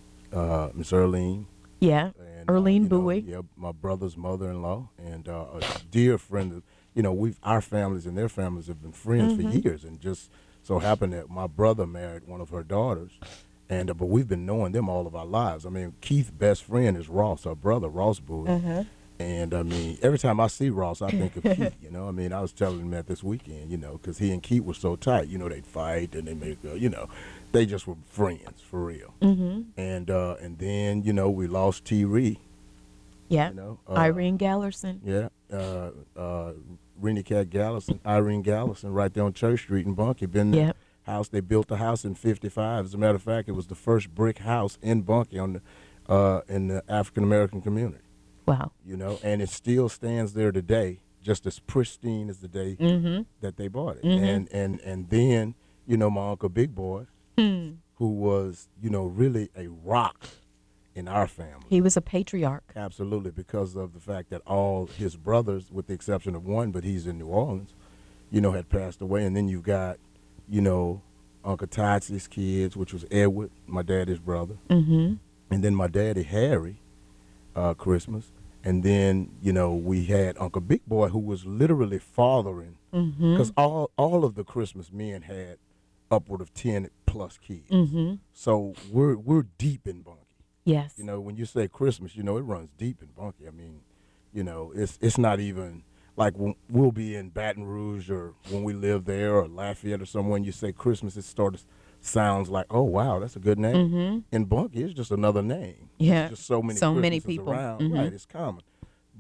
uh, Miss Earlene. Yeah, and, Earlene uh, you know, Bowie. Yeah, my brother's mother-in-law, and uh, a dear friend. Of, you know, we've our families and their families have been friends Mm-hmm. for years, and just so happened that my brother married one of her daughters, and uh, but we've been knowing them all of our lives. I mean, Keith's best friend is Ross, her brother, Ross Bowie. Uh-huh. And I mean, every time I see Ross, I think of Keith. You know, I mean, I was telling him that this weekend. You know, because he and Keith were so tight. You know, they'd fight and they make. Uh, you know, they just were friends for real. Mm-hmm. And uh, and then you know we lost T. Ree. Yeah. You know, uh, Irene Gallerson. Yeah. Uh, uh, Rennie Cat Gallerson, Irene Gallerson, right there on Church Street in Bunkie. Been the Yep. house. They built the house in fifty-five. As a matter of fact, it was the first brick house in Bunkie on the uh, in the African American community. Wow. You know, and it still stands there today, just as pristine as the day Mm-hmm. that they bought it. Mhm. And and and then, you know, my Uncle Big Boy, Hmm. who was, you know, really a rock in our family. He was a patriarch. Absolutely, because of the fact that all his brothers, with the exception of one, but he's in New Orleans, you know, had passed away. And then you've got, you know, Uncle Totsy's kids, which was Edward, my daddy's brother. Mm-hmm. And then my daddy, Harry, uh, Christmas. And then, you know, we had Uncle Big Boy, who was literally fathering, Mm-hmm. because all, all of the Christmas men had upward of ten plus kids. Mm-hmm. So we're we're deep in Bunkie. Yes. You know, when you say Christmas, you know, it runs deep in Bunkie. I mean, you know, it's it's not even like when we'll be in Baton Rouge or when we live there or Lafayette or somewhere and you say Christmas, it sort of sounds like, oh, wow, that's a good name. Mm-hmm. In Bunkie, it's just another name. Yeah. There's just so many So many Christmases people. around. Mhm. Right, it's common.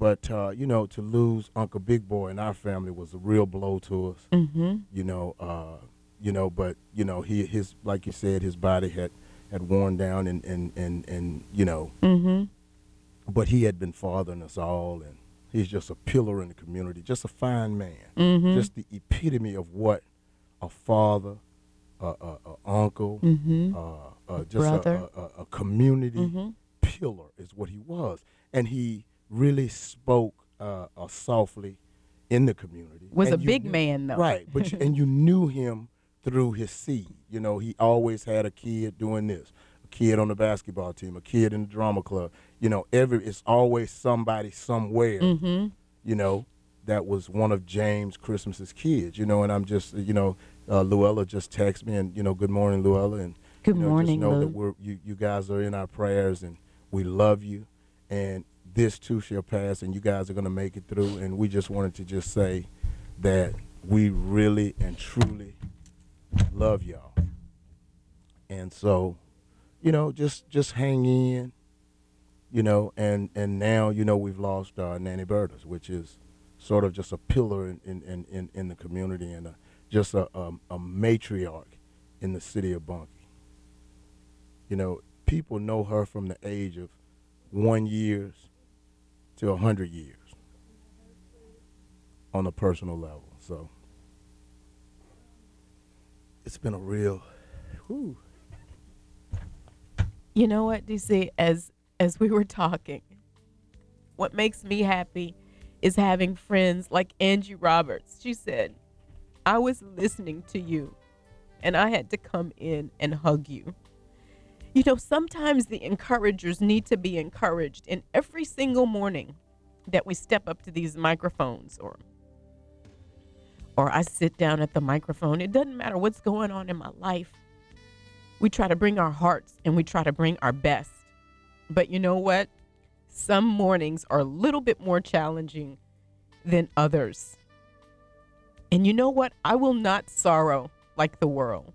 but uh, you know, to lose Uncle Big Boy in our family was a real blow to us. Mm-hmm. You know, uh, you know, but you know, he his like you said, his body had, had worn down, and and and, and you know, mm-hmm. but he had been fathering us all, and he's just a pillar in the community, just a fine man, mm-hmm. just the epitome of what a father, a, a, a uncle, mm-hmm. uh, uh, a just brother. A, a, a community mm-hmm. pillar is what he was, and he really spoke uh, uh, softly in the community. Was and a big knew, man though, right? But you, and you knew him through his seed. You know, he always had a kid doing this, a kid on the basketball team, a kid in the drama club. You know, every it's always somebody somewhere. Mm-hmm. You know, that was one of James Christmas's kids. You know, and I'm just, you know, uh, Luella just texted me, and you know, good morning, Luella, and good you know, morning, just know Lou. that we're you, you guys are in our prayers, and we love you, and this too shall pass, and you guys are going to make it through. And we just wanted to just say that we really and truly love y'all. And so, you know, just just hang in, you know, and, and now, you know, we've lost uh, Nanny Burtis, which is sort of just a pillar in, in, in, in the community, and a, just a, a, a matriarch in the city of Bunkie. You know, people know her from the age of one years to a hundred years on a personal level. So it's been a real, whew. You know what, D C, as as we were talking, what makes me happy is having friends like Angie Roberts. She said, I was listening to you and I had to come in and hug you. You know, sometimes the encouragers need to be encouraged, and every single morning that we step up to these microphones, or or I sit down at the microphone, it doesn't matter what's going on in my life. We try to bring our hearts and we try to bring our best. But you know what? Some mornings are a little bit more challenging than others. And you know what? I will not sorrow like the world.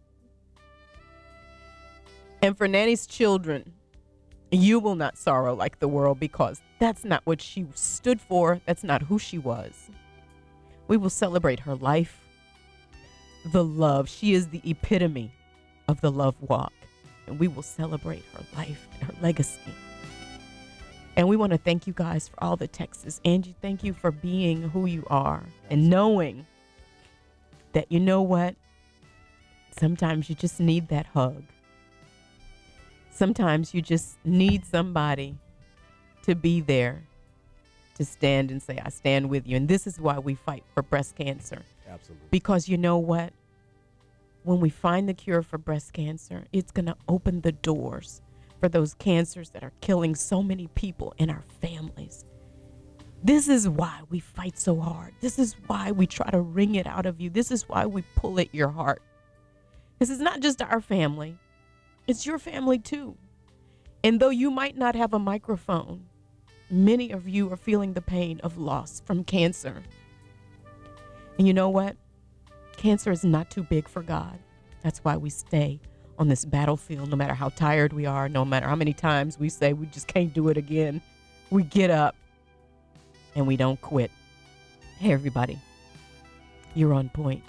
And for Nanny's children, you will not sorrow like the world, because that's not what she stood for. That's not who she was. We will celebrate her life, the love. She is the epitome of the love walk. And we will celebrate her life and her legacy. And we want to thank you guys for all the texts. Angie, thank you for being who you are and knowing that, you know what? Sometimes you just need that hug. Sometimes you just need somebody to be there, to stand and say, I stand with you. And this is why we fight for breast cancer. Absolutely. Because you know what? When we find the cure for breast cancer, it's going to open the doors for those cancers that are killing so many people in our families. This is why we fight so hard. This is why we try to wring it out of you. This is why we pull at your heart. This is not just our family. It's your family too. And though you might not have a microphone, many of you are feeling the pain of loss from cancer. And you know what? Cancer is not too big for God. That's why we stay on this battlefield, no matter how tired we are, no matter how many times we say we just can't do it again. We get up and we don't quit. Hey, everybody, you're on point.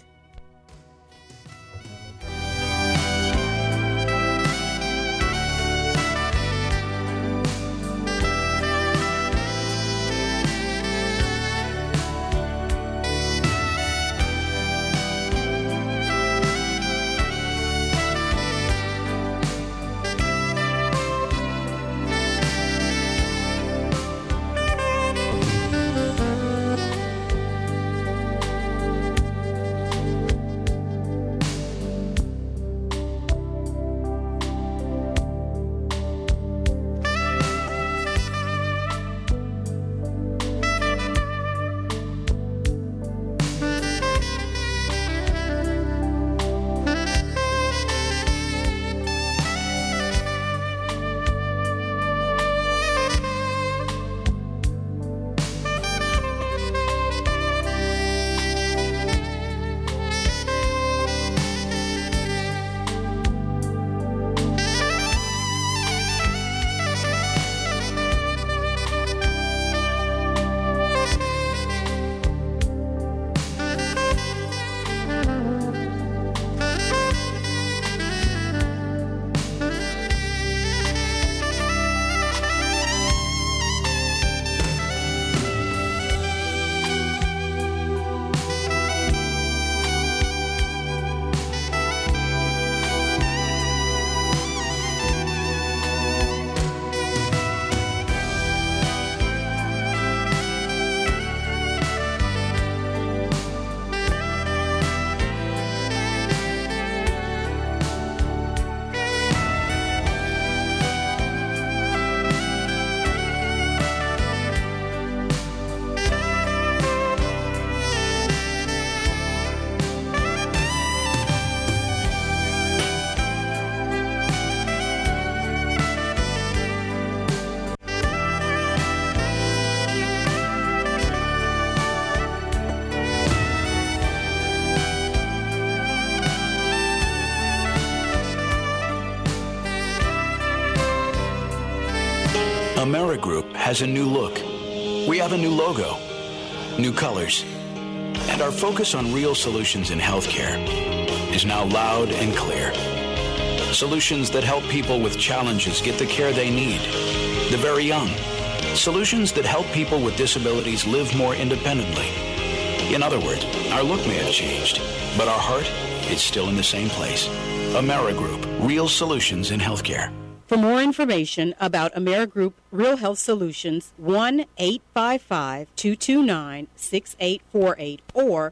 AmeriGroup has a new look. We have a new logo, new colors, and our focus on real solutions in healthcare is now loud and clear. Solutions that help people with challenges get the care they need, the very young. Solutions that help people with disabilities live more independently. In other words, our look may have changed, but our heart is still in the same place. AmeriGroup, real solutions in healthcare. For more information about AmeriGroup Real Health Solutions, one eight five five, two two nine, six eight four eight or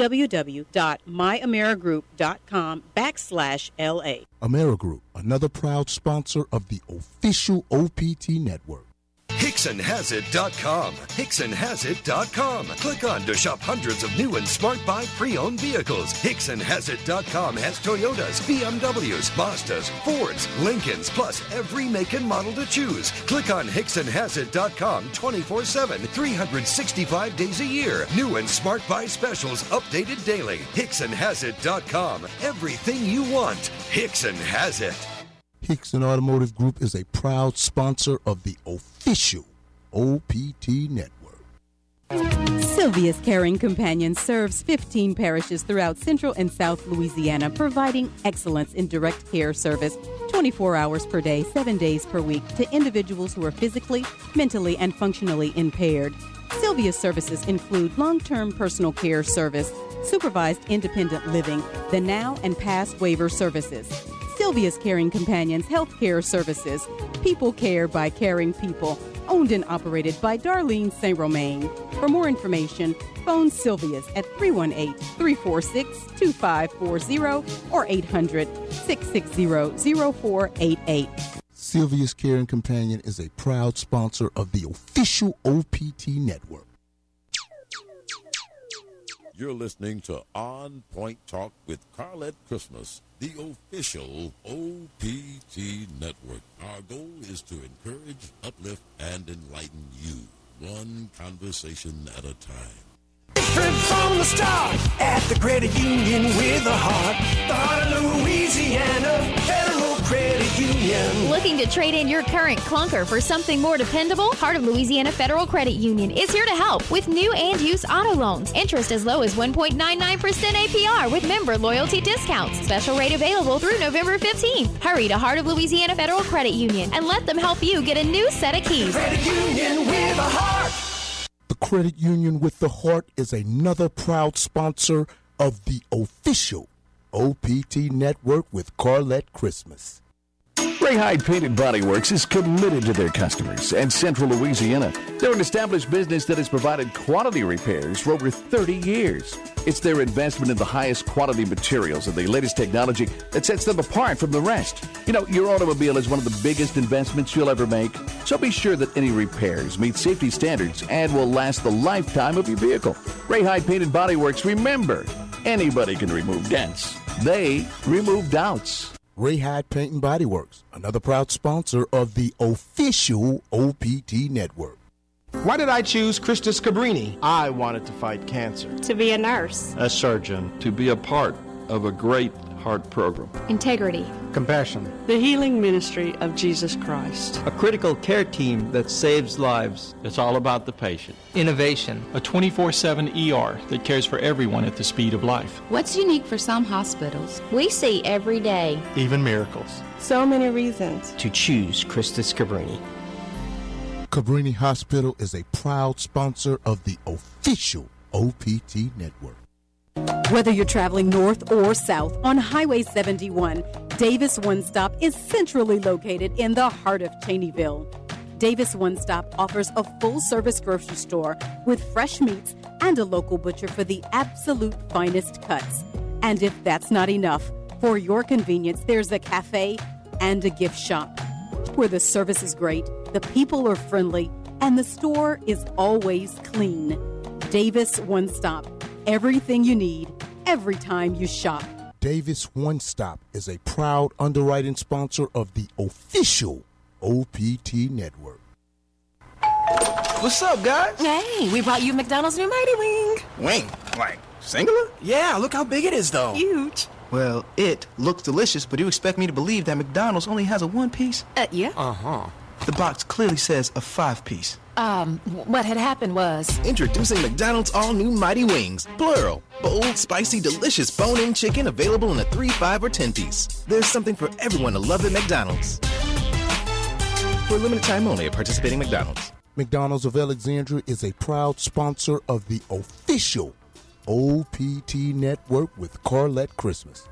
www.myamerigroup.com backslash LA. AmeriGroup, another proud sponsor of the official O P T network. Hickson Has It dot com. Hickson Has It dot com. Click on to shop hundreds of new and smart buy pre-owned vehicles. Hickson Has It dot com has Toyotas, B M Ws, Mazdas, Fords, Lincolns, plus every make and model to choose. Click on Hickson Has It dot com twenty-four seven, three hundred sixty-five days a year. New and smart buy specials updated daily. Hickson Has It dot com. Everything you want. Hickson has it. Hickson Automotive Group is a proud sponsor of the official O P T network. Sylvia's Caring Companion serves fifteen parishes throughout Central and South Louisiana, providing excellence in direct care service twenty-four hours per day, seven days per week to individuals who are physically, mentally, and functionally impaired. Sylvia's services include long-term personal care service, supervised independent living, the now and past waiver services. Sylvia's Caring Companions Healthcare Services. People care by caring people. Owned and operated by Darlene Saint Romain. For more information, phone Sylvia's at three one eight, three four six, two five four zero or eight hundred, six six zero, zero four eight eight. Sylvia's Caring Companion is a proud sponsor of the official O P T network. You're listening to On Point Talk with Carlette Christmas, the official O P T network. Our goal is to encourage, uplift, and enlighten you, one conversation at a time. Straight from the start at the credit union with a heart. The heart of Louisiana Federal Credit Union. Looking to trade in your current clunker for something more dependable? Heart of Louisiana Federal Credit Union is here to help with new and used auto loans. Interest as low as one point nine nine percent A P R with member loyalty discounts. Special rate available through November fifteenth. Hurry to Heart of Louisiana Federal Credit Union and let them help you get a new set of keys. Credit Union with a heart. The Credit Union with the Heart is another proud sponsor of the official O P T network with Carlette Christmas. Ray Hyde Painted Body Works is committed to their customers and Central Louisiana. They're an established business that has provided quality repairs for over thirty years. It's their investment in the highest quality materials and the latest technology that sets them apart from the rest. You know, your automobile is one of the biggest investments you'll ever make, so be sure that any repairs meet safety standards and will last the lifetime of your vehicle. Ray Hyde Painted Body Works, remember, anybody can remove dents. They remove doubts. Ray Hyde Paint and Body Works, another proud sponsor of the official O P T network. Why did I choose Krista Scabrini? I wanted to fight cancer. To be a nurse. A surgeon. To be a part of a great heart program. Integrity. Compassion. The healing ministry of Jesus Christ. A critical care team that saves lives. It's all about the patient. Innovation. A twenty-four seven E R that cares for everyone at the speed of life. What's unique for some hospitals? We see every day. Even miracles. So many reasons to choose Krista Scabrini. Cabrini Hospital is a proud sponsor of the official O P T network. Whether you're traveling north or south on Highway seventy-one, Davis One Stop is centrally located in the heart of Cheneyville. Davis One Stop offers a full-service grocery store with fresh meats and a local butcher for the absolute finest cuts. And if that's not enough, for your convenience, there's a cafe and a gift shop where the service is great, the people are friendly, and the store is always clean. Davis One Stop. Everything you need, every time you shop. Davis One Stop is a proud underwriting sponsor of the official O P T network. What's up, guys? Hey, we brought you McDonald's new Mighty Wing. Wing? Like, singular? Yeah, look how big it is, though. Huge. Well, it looks delicious, but you expect me to believe that McDonald's only has a one piece? Uh, yeah. Uh-huh. The box clearly says a five-piece. Um, what had happened was... Introducing McDonald's all-new Mighty Wings. Plural. Bold, spicy, delicious bone-in chicken available in a three, five, or ten-piece. There's something for everyone to love at McDonald's. For a limited time only at participating McDonald's. McDonald's of Alexandria is a proud sponsor of the official O P T Network with Carlette Christmas.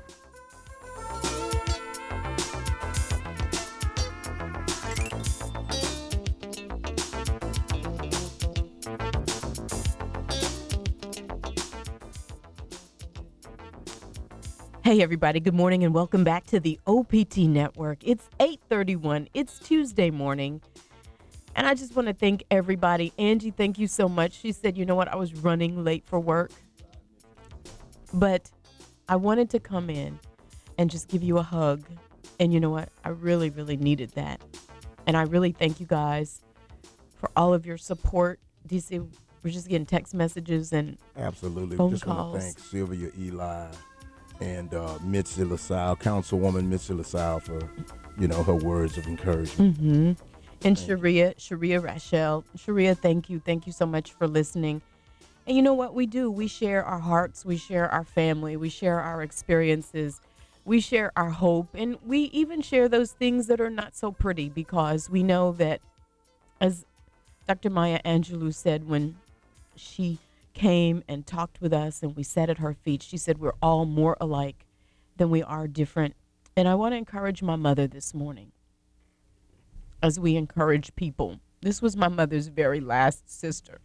Hey everybody, good morning and welcome back to the O P T Network. It's eight thirty-one, it's Tuesday morning, and I just want to thank everybody. Angie, thank you so much. She said, you know what, I was running late for work, but I wanted to come in and just give you a hug, and you know what, I really, really needed that, and I really thank you guys for all of your support. D C, we're just getting text messages and Absolutely. phone just calls. want to thank Sylvia Eli and uh, Mitzi LaSalle, Councilwoman Mitzi LaSalle, for, you know, her words of encouragement. Mm-hmm. And Sharia, Sharia Rachel. Sharia, thank you. Thank you so much for listening. And you know what we do? We share our hearts. We share our family. We share our experiences. We share our hope. And we even share those things that are not so pretty, because we know that, as Doctor Maya Angelou said when she came and talked with us and we sat at her feet, she said we're all more alike than we are different. And I want to encourage my mother this morning as we encourage people. This was my mother's very last sister.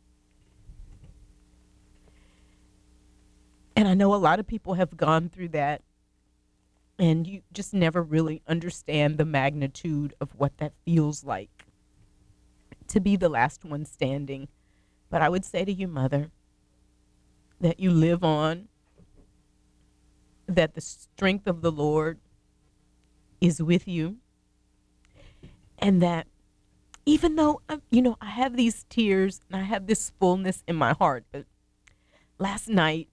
And I know a lot of people have gone through that, and you just never really understand the magnitude of what that feels like to be the last one standing. But I would say to you, Mother, that you live on, that the strength of the Lord is with you, and that even though, I'm, you know, I have these tears and I have this fullness in my heart, but last night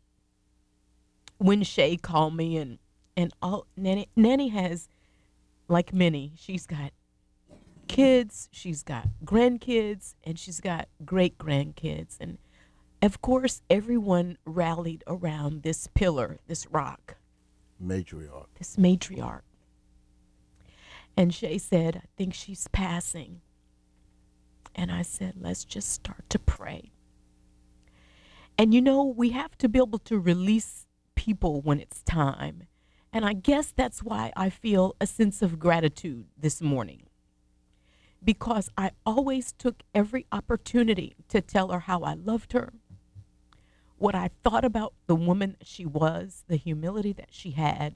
when Shay called me, and, and all, Nanny, Nanny has, like many, she's got kids, she's got grandkids, and she's got great grandkids. And of course, everyone rallied around this pillar, this rock. Matriarch. This matriarch. And Shay said, I think she's passing. And I said, let's just start to pray. And you know, we have to be able to release people when it's time. And I guess that's why I feel a sense of gratitude this morning, because I always took every opportunity to tell her how I loved her, what I thought about the woman that she was, the humility that she had,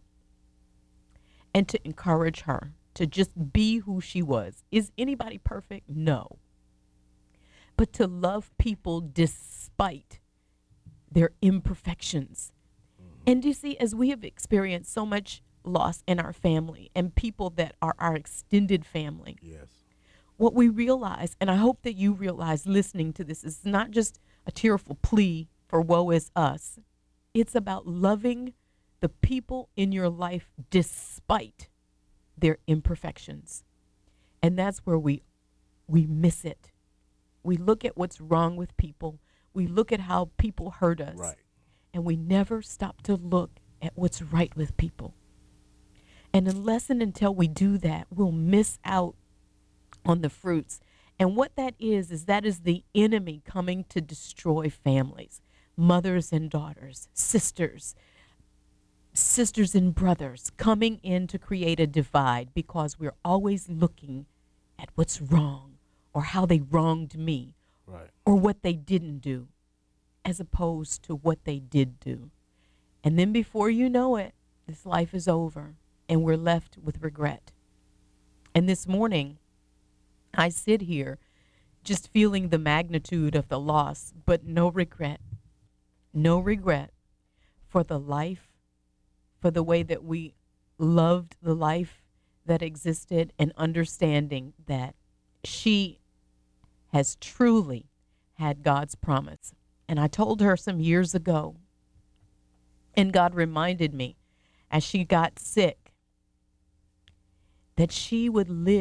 and to encourage her to just be who she was. Is anybody perfect? No. But to love people despite their imperfections. And you see, as we have experienced so much loss in our family and people that are our extended family, yes, what we realize, and I hope that you realize listening to this, is not just a tearful plea for woe is us. It's about loving the people in your life despite their imperfections. And that's where we we miss it. We look at what's wrong with people. We look at how people hurt us. Right. And we never stop to look at what's right with people. And unless and until we do that, we'll miss out on the fruits. And what that is, is that is the enemy coming to destroy families, mothers and daughters, sisters, sisters and brothers, coming in to create a divide, because we're always looking at what's wrong or how they wronged me, right, or what they didn't do, as opposed to what they did do. And then before you know it, this life is over and we're left with regret. And this morning, I sit here just feeling the magnitude of the loss, but no regret. No regret for the life, for the way that we loved the life that existed, and understanding that she has truly had God's promise. And I told her some years ago, and God reminded me as she got sick, that she would live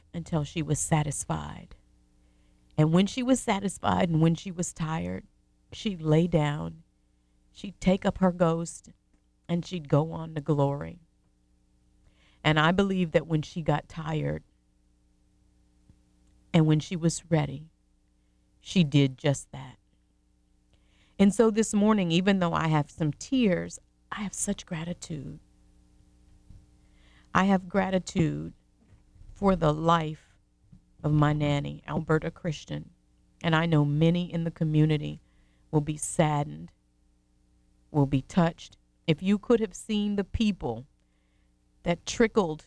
until she was satisfied. And when she was satisfied and when she was tired, she'd lay down, she'd take up her ghost, and she'd go on to glory. And I believe that when she got tired and when she was ready, she did just that. And so this morning, even though I have some tears, I have such gratitude. I have gratitude for the life of my nanny, Alberta Christian. And I know many in the community will be saddened, will be touched. If you could have seen the people that trickled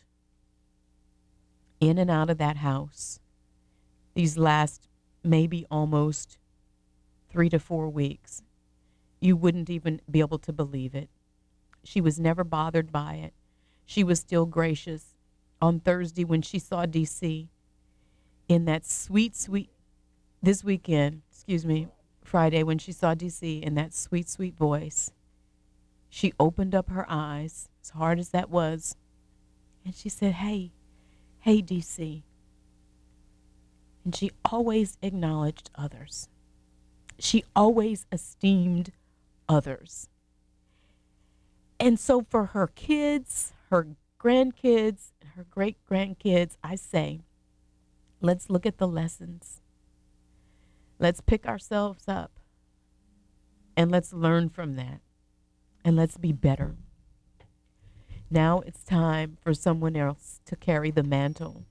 in and out of that house these last maybe almost three to four weeks, you wouldn't even be able to believe it. She was never bothered by it. She was still gracious. On Thursday when she saw D C in that sweet, sweet, this weekend, excuse me, Friday when she saw D C in that sweet, sweet voice, she opened up her eyes, as hard as that was, and she said, hey, hey, D C. And she always acknowledged others. She always esteemed others. And so for her kids, her grandkids, and her great-grandkids, I say, let's look at the lessons. Let's pick ourselves up, and let's learn from that, and let's be better. Now it's time for someone else to carry the mantle.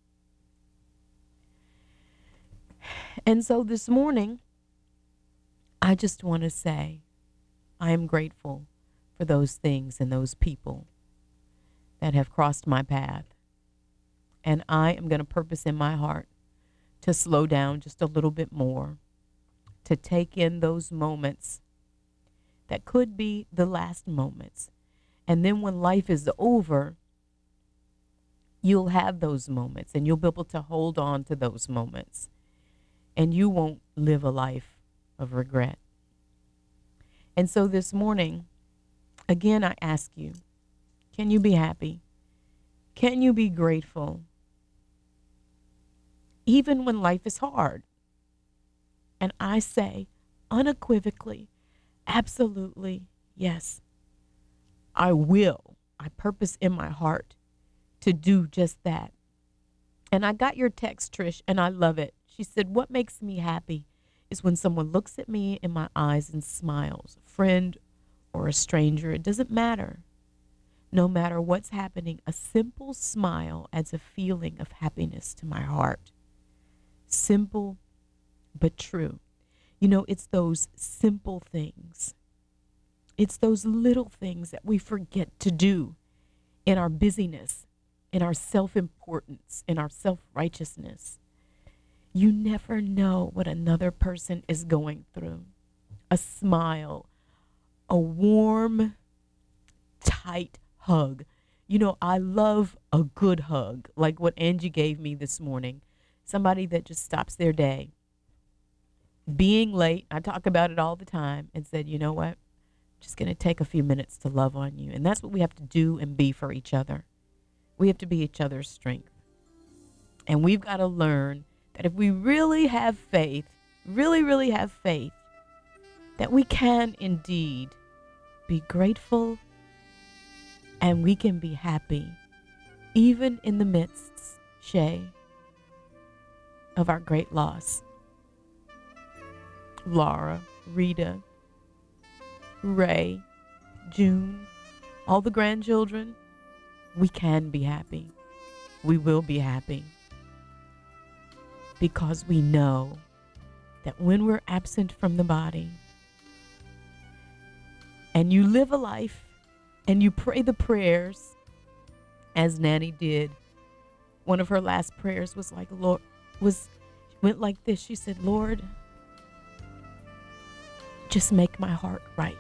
And so this morning, I just want to say I am grateful for those things and those people that have crossed my path. And I am going to purpose in my heart to slow down just a little bit more, to take in those moments that could be the last moments. And then when life is over, you'll have those moments and you'll be able to hold on to those moments. And you won't live a life of regret. And so this morning, again, I ask you, can you be happy? Can you be grateful? Even when life is hard. And I say unequivocally, absolutely, yes, I will. I purpose in my heart to do just that. And I got your text, Trish, and I love it. She said, what makes me happy is when someone looks at me in my eyes and smiles, a friend or a stranger, it doesn't matter. No matter what's happening, a simple smile adds a feeling of happiness to my heart. Simple, but true. You know, it's those simple things. It's those little things that we forget to do in our busyness, in our self-importance, in our self-righteousness. You never know what another person is going through. A smile, a warm, tight hug. You know, I love a good hug, like what Angie gave me this morning. Somebody that just stops their day. Being late, I talk about it all the time, and said, you know what? I'm just going to take a few minutes to love on you. And that's what we have to do and be for each other. We have to be each other's strength. And we've got to learn that if we really have faith, really, really have faith, that we can indeed be grateful and we can be happy, even in the midst, Shay, of our great loss. Laura, Rita, Ray, June, all the grandchildren, we can be happy. We will be happy. Because we know that when we're absent from the body and you live a life and you pray the prayers as Nanny did, one of her last prayers was like, Lord, was went like this. She said, Lord, just make my heart right.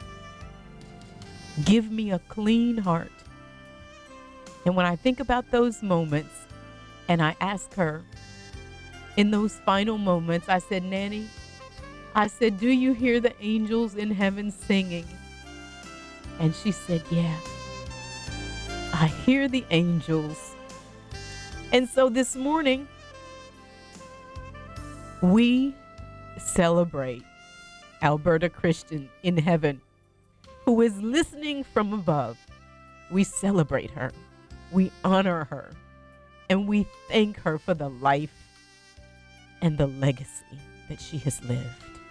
Give me a clean heart. And when I think about those moments and I ask her, in those final moments, I said, Nanny, I said, do you hear the angels in heaven singing? And she said, yeah, I hear the angels. And so this morning, we celebrate Alberta Christian in heaven, who is listening from above. We celebrate her, we honor her, and we thank her for the life and the legacy that she has lived.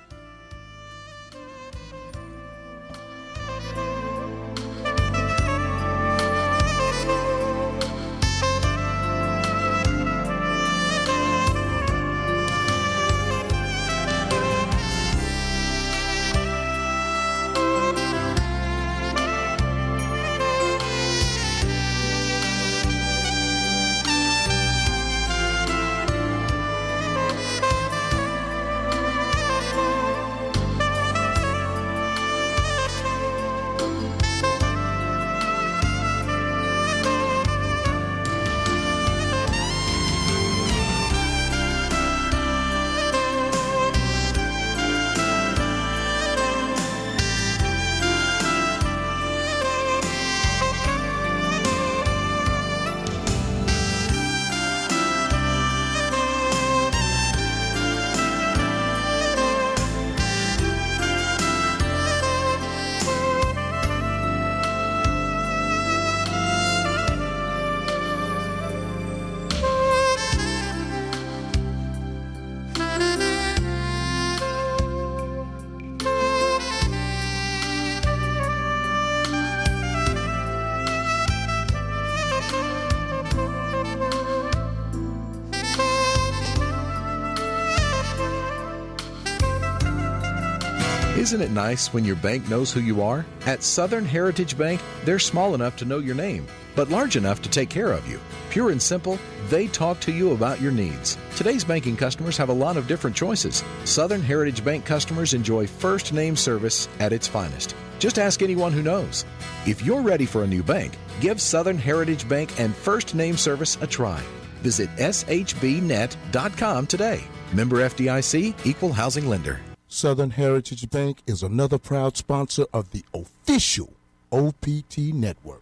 Isn't it nice when your bank knows who you are? At Southern Heritage Bank, they're small enough to know your name, but large enough to take care of you. Pure and simple, they talk to you about your needs. Today's banking customers have a lot of different choices. Southern Heritage Bank customers enjoy first name service at its finest. Just ask anyone who knows. If you're ready for a new bank, give Southern Heritage Bank and first name service a try. Visit s h b net dot com today. Member F D I C, Equal Housing Lender. Southern Heritage Bank is another proud sponsor of the official O P T Network.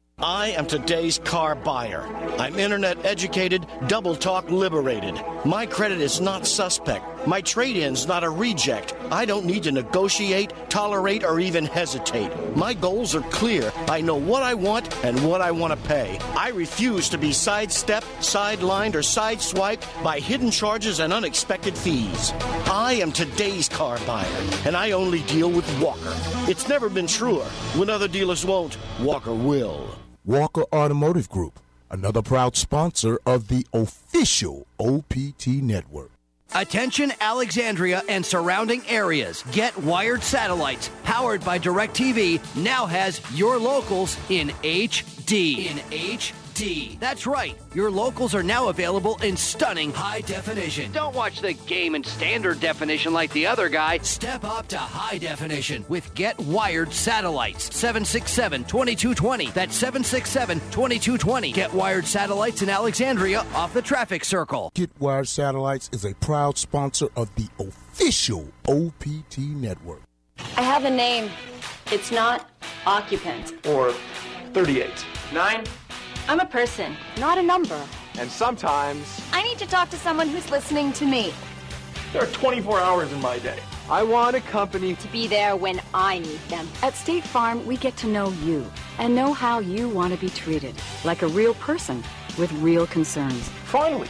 I am today's car buyer. I'm internet educated, double talk liberated. My credit is not suspect. My trade-in's not a reject. I don't need to negotiate, tolerate, or even hesitate. My goals are clear. I know what I want and what I want to pay. I refuse to be sidestepped, sidelined, or sideswiped by hidden charges and unexpected fees. I am today's car buyer, and I only deal with Walker. It's never been truer. When other dealers won't, Walker will. Walker Automotive Group, another proud sponsor of the official O P T Network. Attention Alexandria and surrounding areas. Get Wired Satellites, powered by DirecTV, now has your locals in H D. In H D. That's right. Your locals are now available in stunning high definition. Don't watch the game in standard definition like the other guy. Step up to high definition with Get Wired Satellites. seven six seven, two two two zero. That's seven six seven, two two two zero. Get Wired Satellites in Alexandria off the traffic circle. Get Wired Satellites is a proud sponsor of the official O P T Network. I have a name. It's not occupant. Or thirty-eight. Nine. I'm a person, not a number. And sometimes I need to talk to someone who's listening to me. there are twenty-four hours in my day. I want a company To be there when I need them. At State Farm, we get to know you and know how you want to be treated, like a real person with real concerns. Finally,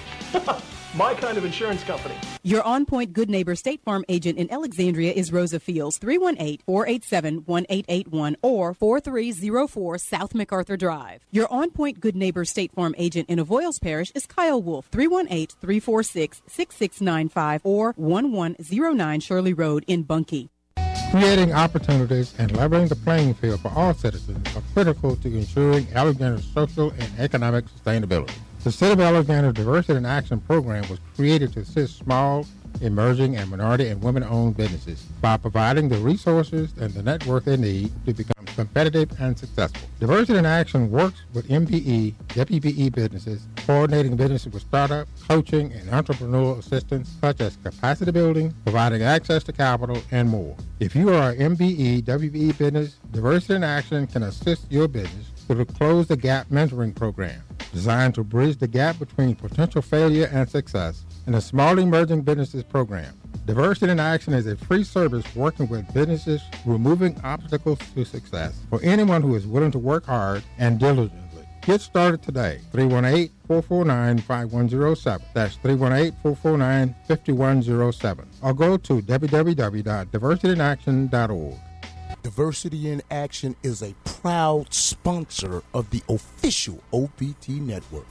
my kind of insurance company. Your On Point Good Neighbor State Farm agent in Alexandria is Rosa Fields, three one eight, four eight seven, one eight eight one or four three zero four South MacArthur Drive. Your On Point Good Neighbor State Farm agent in Avoyles Parish is Kyle Wolf, three one eight, three four six, six six nine five or one one zero nine Shirley Road in Bunkie. Creating opportunities and leveling the playing field for all citizens are critical to ensuring Alexandria's social and economic sustainability. The City of Alexandria Diversity in Action program was created to assist small, emerging, and minority and women-owned businesses by providing the resources and the network they need to become competitive and successful. Diversity in Action works with M B E, W B E businesses, coordinating businesses with startup, coaching, and entrepreneurial assistance such as capacity building, providing access to capital, and more. If you are an M B E, W B E business, Diversity in Action can assist your business through the Close the Gap mentoring program. designed to bridge the gap between potential failure and success in the Small Emerging Businesses Program. Diversity in Action is a free service working with businesses removing obstacles to success for anyone who is willing to work hard and diligently. Get started today. three one eight, four four nine, five one zero seven. That's three one eight, four four nine, five one zero seven. Or go to w w w dot diversity in action dot org. Diversity in Action is a proud sponsor of the official O P T Network.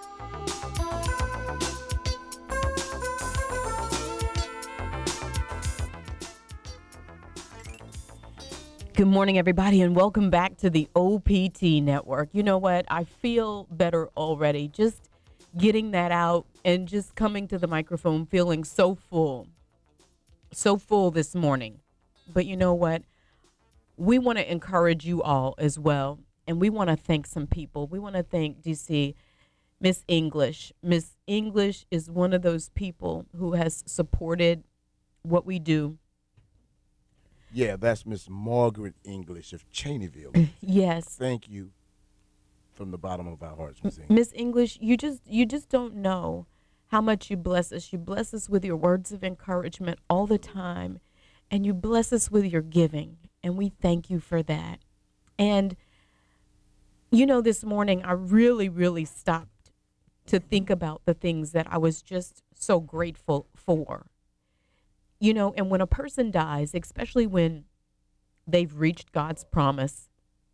Good morning, everybody, and welcome back to the O P T Network. You know what? I feel better already. Just getting that out and just coming to the microphone feeling so full. So full this morning. But you know what? We want to encourage you all as well. And we want to thank some people. We want to thank D C Miss English. Miss English is one of those people who has supported what we do. Yeah, that's Miss Margaret English of Cheneyville. Yes. Thank you from the bottom of our hearts, Miss English. Miss English, you just you just don't know how much you bless us. You bless us with your words of encouragement all the time, and you bless us with your giving, and we thank you for that. And you know, this morning I really, really stopped to think about the things that I was just so grateful for. You know, and when a person dies, especially when they've reached God's promise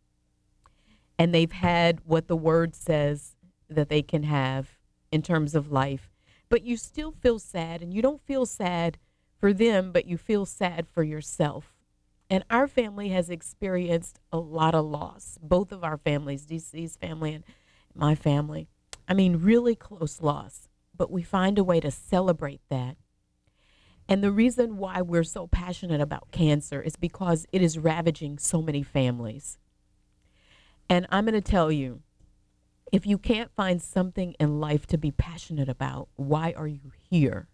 and they've had what the word says that they can have in terms of life, but you still feel sad, and you don't feel sad for them, but you feel sad for yourself. And our family has experienced a lot of loss, both of our families, D C's family and my family. I mean, really close loss, but we find a way to celebrate that. And the reason why we're so passionate about cancer is because it is ravaging so many families. And I'm going to tell you, if you can't find something in life to be passionate about, why are you here?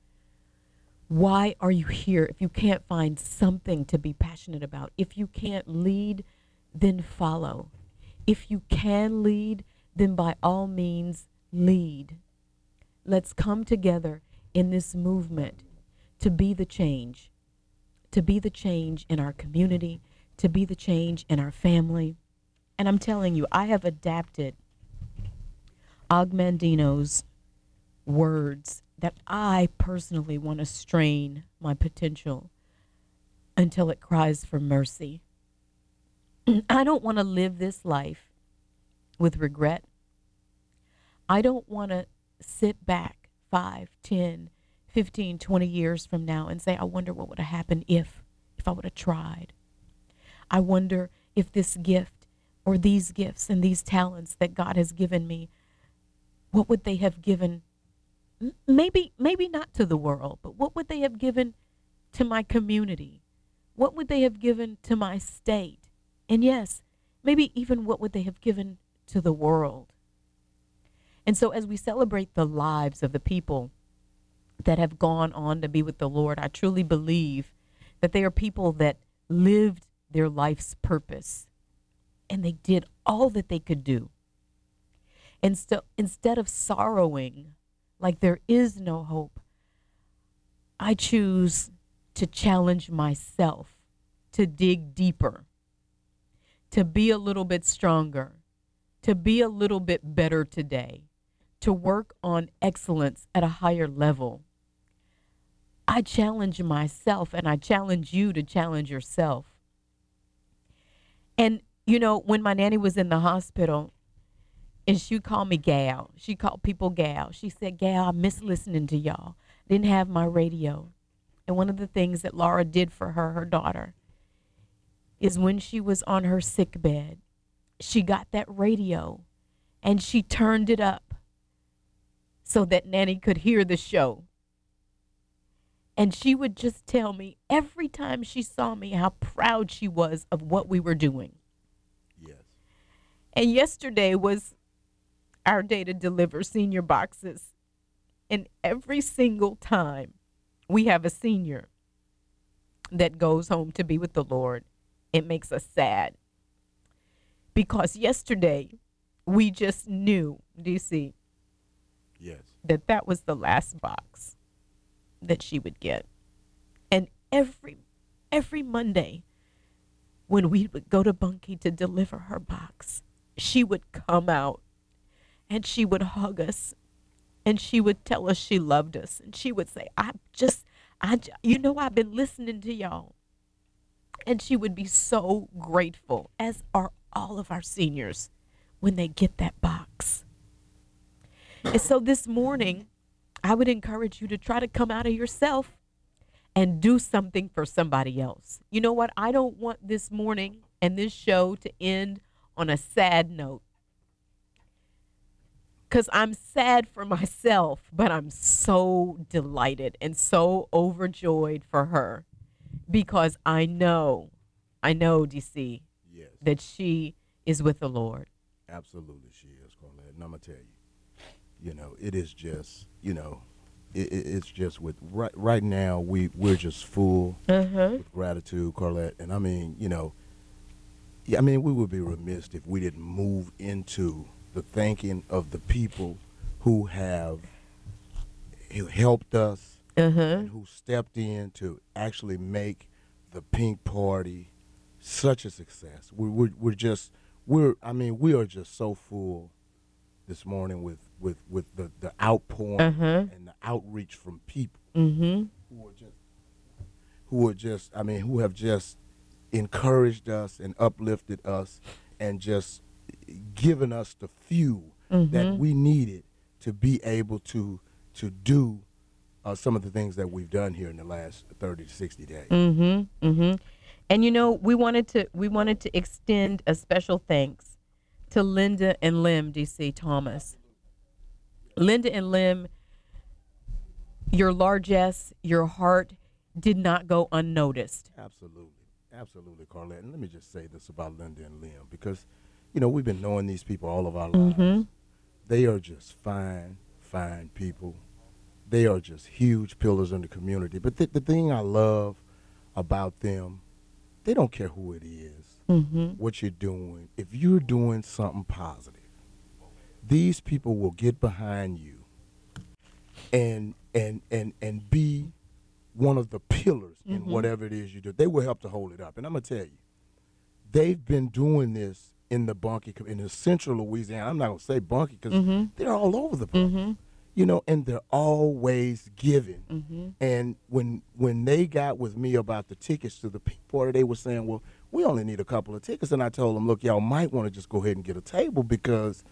Why are you here if you can't find something to be passionate about? If you can't lead, then follow. If you can lead, then by all means, lead. Let's come together in this movement to be the change, to be the change in our community, to be the change in our family. And I'm telling you, I have adapted Og Mandino's words that I personally want to strain my potential until it cries for mercy. I don't want to live this life with regret. I don't want to sit back five, ten, fifteen, twenty years from now and say, I wonder what would have happened if, if I would have tried. I wonder if this gift or these gifts and these talents that God has given me, what would they have given? Maybe, maybe not to the world, but what would they have given to my community? What would they have given to my state? And yes, maybe even what would they have given to the world? And so as we celebrate the lives of the people that have gone on to be with the Lord, I truly believe that they are people that lived their life's purpose and they did all that they could do. And so instead of sorrowing like there is no hope, I choose to challenge myself to dig deeper, to be a little bit stronger, to be a little bit better today, to work on excellence at a higher level. I challenge myself, and I challenge you to challenge yourself. And, you know, when my nanny was in the hospital, and she called me Gal, she called people Gal. She said, Gal, I miss listening to y'all. Didn't have my radio. And one of the things that Laura did for her, her daughter, is when she was on her sick bed, she got that radio and she turned it up so that Nanny could hear the show. And she would just tell me every time she saw me how proud she was of what we were doing. Yes. And yesterday was our day to deliver senior boxes. And every single time we have a senior that goes home to be with the Lord, it makes us sad. Because yesterday we just knew, D C, yes, that that was the last box that she would get. And every every Monday when we would go to Bunkie to deliver her box, she would come out and she would hug us and she would tell us she loved us. And she would say, I just, I, j- you know, I've been listening to y'all. And she would be so grateful, as are all of our seniors, when they get that box. And so this morning, I would encourage you to try to come out of yourself and do something for somebody else. You know what? I don't want this morning and this show to end on a sad note, because I'm sad for myself, but I'm so delighted and so overjoyed for her, because I know, I know, D C, yes, that she is with the Lord. Absolutely she is, Carlette. And I'm going to tell you, you know, it is just, you know, it, it, it's just with, right right now, we, we're just full uh-huh. with gratitude, Carlette. And I mean, you know, yeah, I mean, we would be remiss if we didn't move into the thanking of the people who have who helped us, uh-huh. and who stepped in to actually make the Pink Party such a success. We, we're, we're just, we're, I mean, we are just so full this morning with, with, with the, the outpouring uh-huh. and the outreach from people mm-hmm. who are just, who are just, I mean, who have just encouraged us and uplifted us and just given us the fuel mm-hmm. that we needed to be able to to do uh, some of the things that we've done here in the last thirty to sixty days. Mm-hmm. Mm-hmm. And you know, we wanted to we wanted to extend a special thanks to Linda and Lim, D C Thomas. Linda and Lim, your largesse, your heart did not go unnoticed. Absolutely. Absolutely, Carlette. And let me just say this about Linda and Lim, because, you know, we've been knowing these people all of our lives. Mm-hmm. They are just fine, fine people. They are just huge pillars in the community. But th- the thing I love about them, they don't care who it is, mm-hmm. what you're doing. If you're doing something positive, these people will get behind you and and and and be one of the pillars mm-hmm. in whatever it is you do. They will help to hold it up. And I'm going to tell you, they've been doing this in the Bunkie, in the central Louisiana. I'm not going to say Bunkie because mm-hmm. they're all over the place. Mm-hmm. You know, and they're always giving. Mm-hmm. And when when they got with me about the tickets to the Pink Party, they were saying, well, we only need a couple of tickets. And I told them, look, y'all might want to just go ahead and get a table, because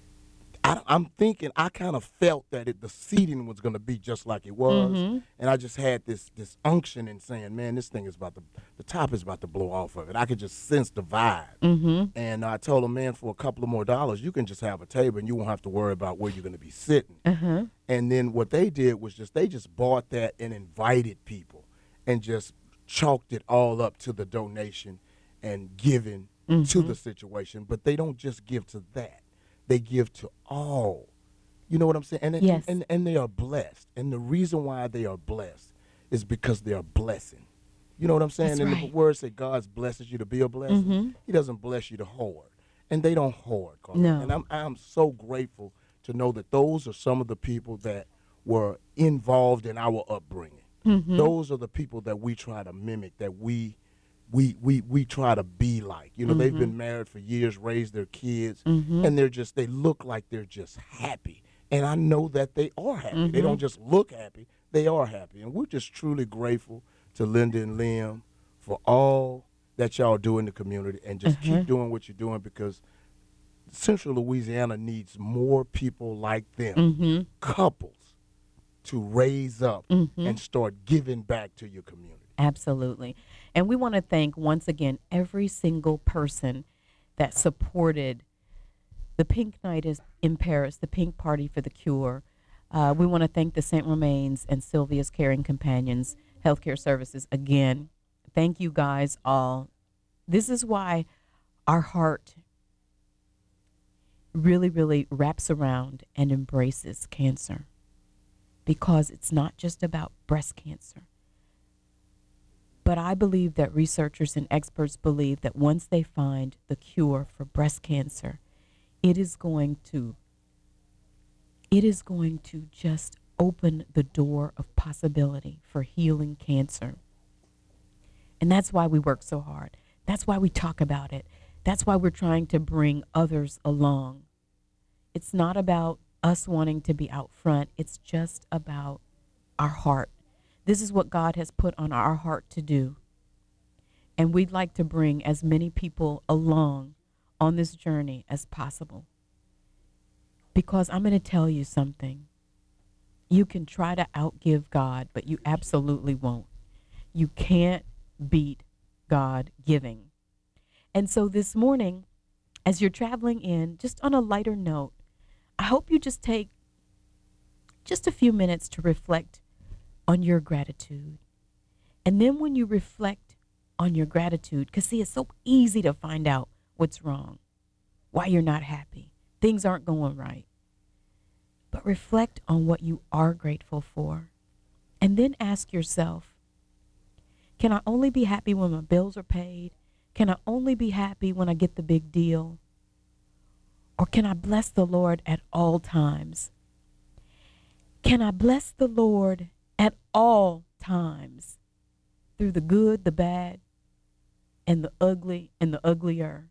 I, I'm thinking, I kind of felt that it, the seating was going to be just like it was. Mm-hmm. And I just had this this unction in saying, man, this thing is about to, the top is about to blow off of it. I could just sense the vibe. Mm-hmm. And I told them, man, for a couple of more dollars, you can just have a table and you won't have to worry about where you're going to be sitting. Uh-huh. And then what they did was just, they just bought that and invited people and just chalked it all up to the donation and giving mm-hmm. to the situation. But they don't just give to that. They give to all. You know what I'm saying? And, yes. and, and they are blessed. And the reason why they are blessed is because they are blessing. You know what I'm saying? That's and right. the word say God blesses you to be a blessing. Mm-hmm. He doesn't bless you to hoard. And they don't hoard, Carl. No. And I'm I'm so grateful to know that those are some of the people that were involved in our upbringing. Mm-hmm. Those are the people that we try to mimic, that we we we we try to be like. You know, mm-hmm. they've been married for years, raised their kids, mm-hmm. and they're just, they look like they're just happy. And I know that they are happy. Mm-hmm. They don't just look happy, they are happy. And we're just truly grateful to Linda and Lim for all that y'all do in the community, and just uh-huh. keep doing what you're doing, because Central Louisiana needs more people like them, mm-hmm. couples, to raise up mm-hmm. and start giving back to your community. Absolutely. And we want to thank once again every single person that supported the Pink Night is in Paris, the Pink Party for the Cure. Uh, we want to thank the Saint Romains and Sylvia's Caring Companions Healthcare Services again. Thank you guys all. This is why our heart really, really wraps around and embraces cancer, because it's not just about breast cancer. But I believe that researchers and experts believe that once they find the cure for breast cancer, it is going to, it is going to just open the door of possibility for healing cancer. And that's why we work so hard. That's why we talk about it. That's why we're trying to bring others along. It's not about us wanting to be out front. It's just about our heart. This is what God has put on our heart to do. And we'd like to bring as many people along on this journey as possible. Because I'm going to tell you something. You can try to outgive God, but you absolutely won't. You can't beat God giving. And so this morning, as you're traveling in, just on a lighter note, I hope you just take just a few minutes to reflect on your gratitude. And then when you reflect on your gratitude, because see, it's so easy to find out what's wrong, why you're not happy, things aren't going right. But reflect on what you are grateful for. And then ask yourself, can I only be happy when my bills are paid? Can I only be happy when I get the big deal? Or can I bless the Lord at all times? Can I bless the Lord at all times through the good, the bad, and the ugly, and the uglier?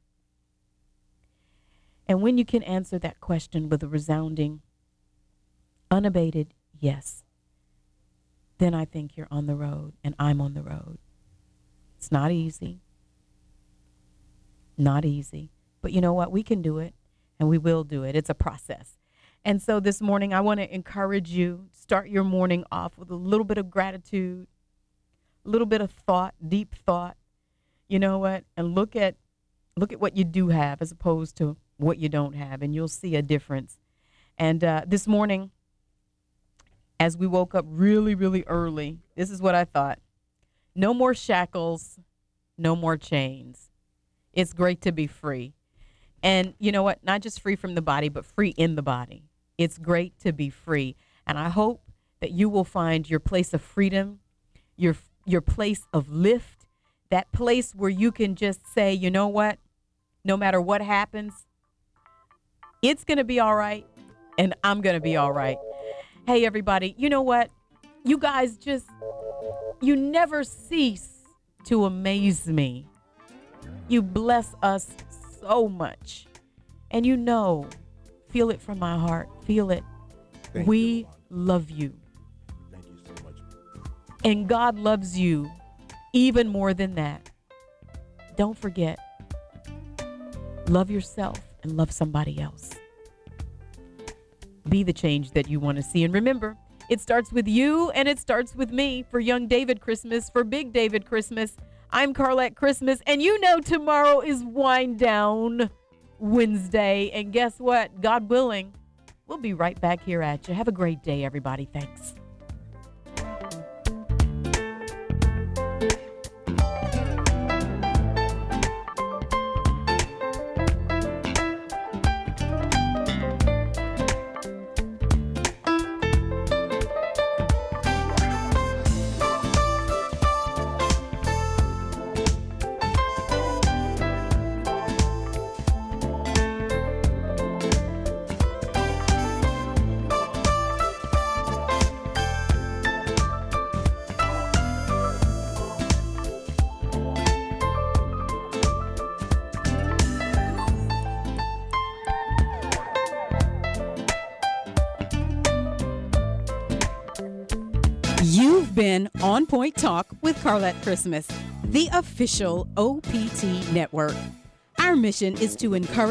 And when you can answer that question with a resounding, unabated yes, then I think you're on the road and I'm on the road. It's not easy. Not easy. But you know what? We can do it, and we will do it. It's a process. And so this morning, I want to encourage you, start your morning off with a little bit of gratitude, a little bit of thought, deep thought. You know what? And look at look at what you do have as opposed to what you don't have, and you'll see a difference. And uh, this morning, as we woke up really, really early, this is what I thought. No more shackles, no more chains. It's great to be free. And you know what? Not just free from the body, but free in the body. It's great to be free. And I hope that you will find your place of freedom, your your place of lift, that place where you can just say, you know what? No matter what happens, it's going to be all right, and I'm going to be all right. Hey, everybody, you know what? You guys just, you never cease to amaze me. You bless us so much. And you know, feel it from my heart. Feel it. Thank we you. love you. Thank you so much. And God loves you even more than that. Don't forget, love yourself and love somebody else. Be the change that you want to see. And remember, it starts with you and it starts with me. For Young David Christmas, for Big David Christmas, I'm Carlette Christmas. And you know tomorrow is Wind Down Wednesday. And guess what? God willing, we'll be right back here at you. Have a great day, everybody. Thanks. You've been On Point Talk with Carlette Christmas, the official O P T network. Our mission is to encourage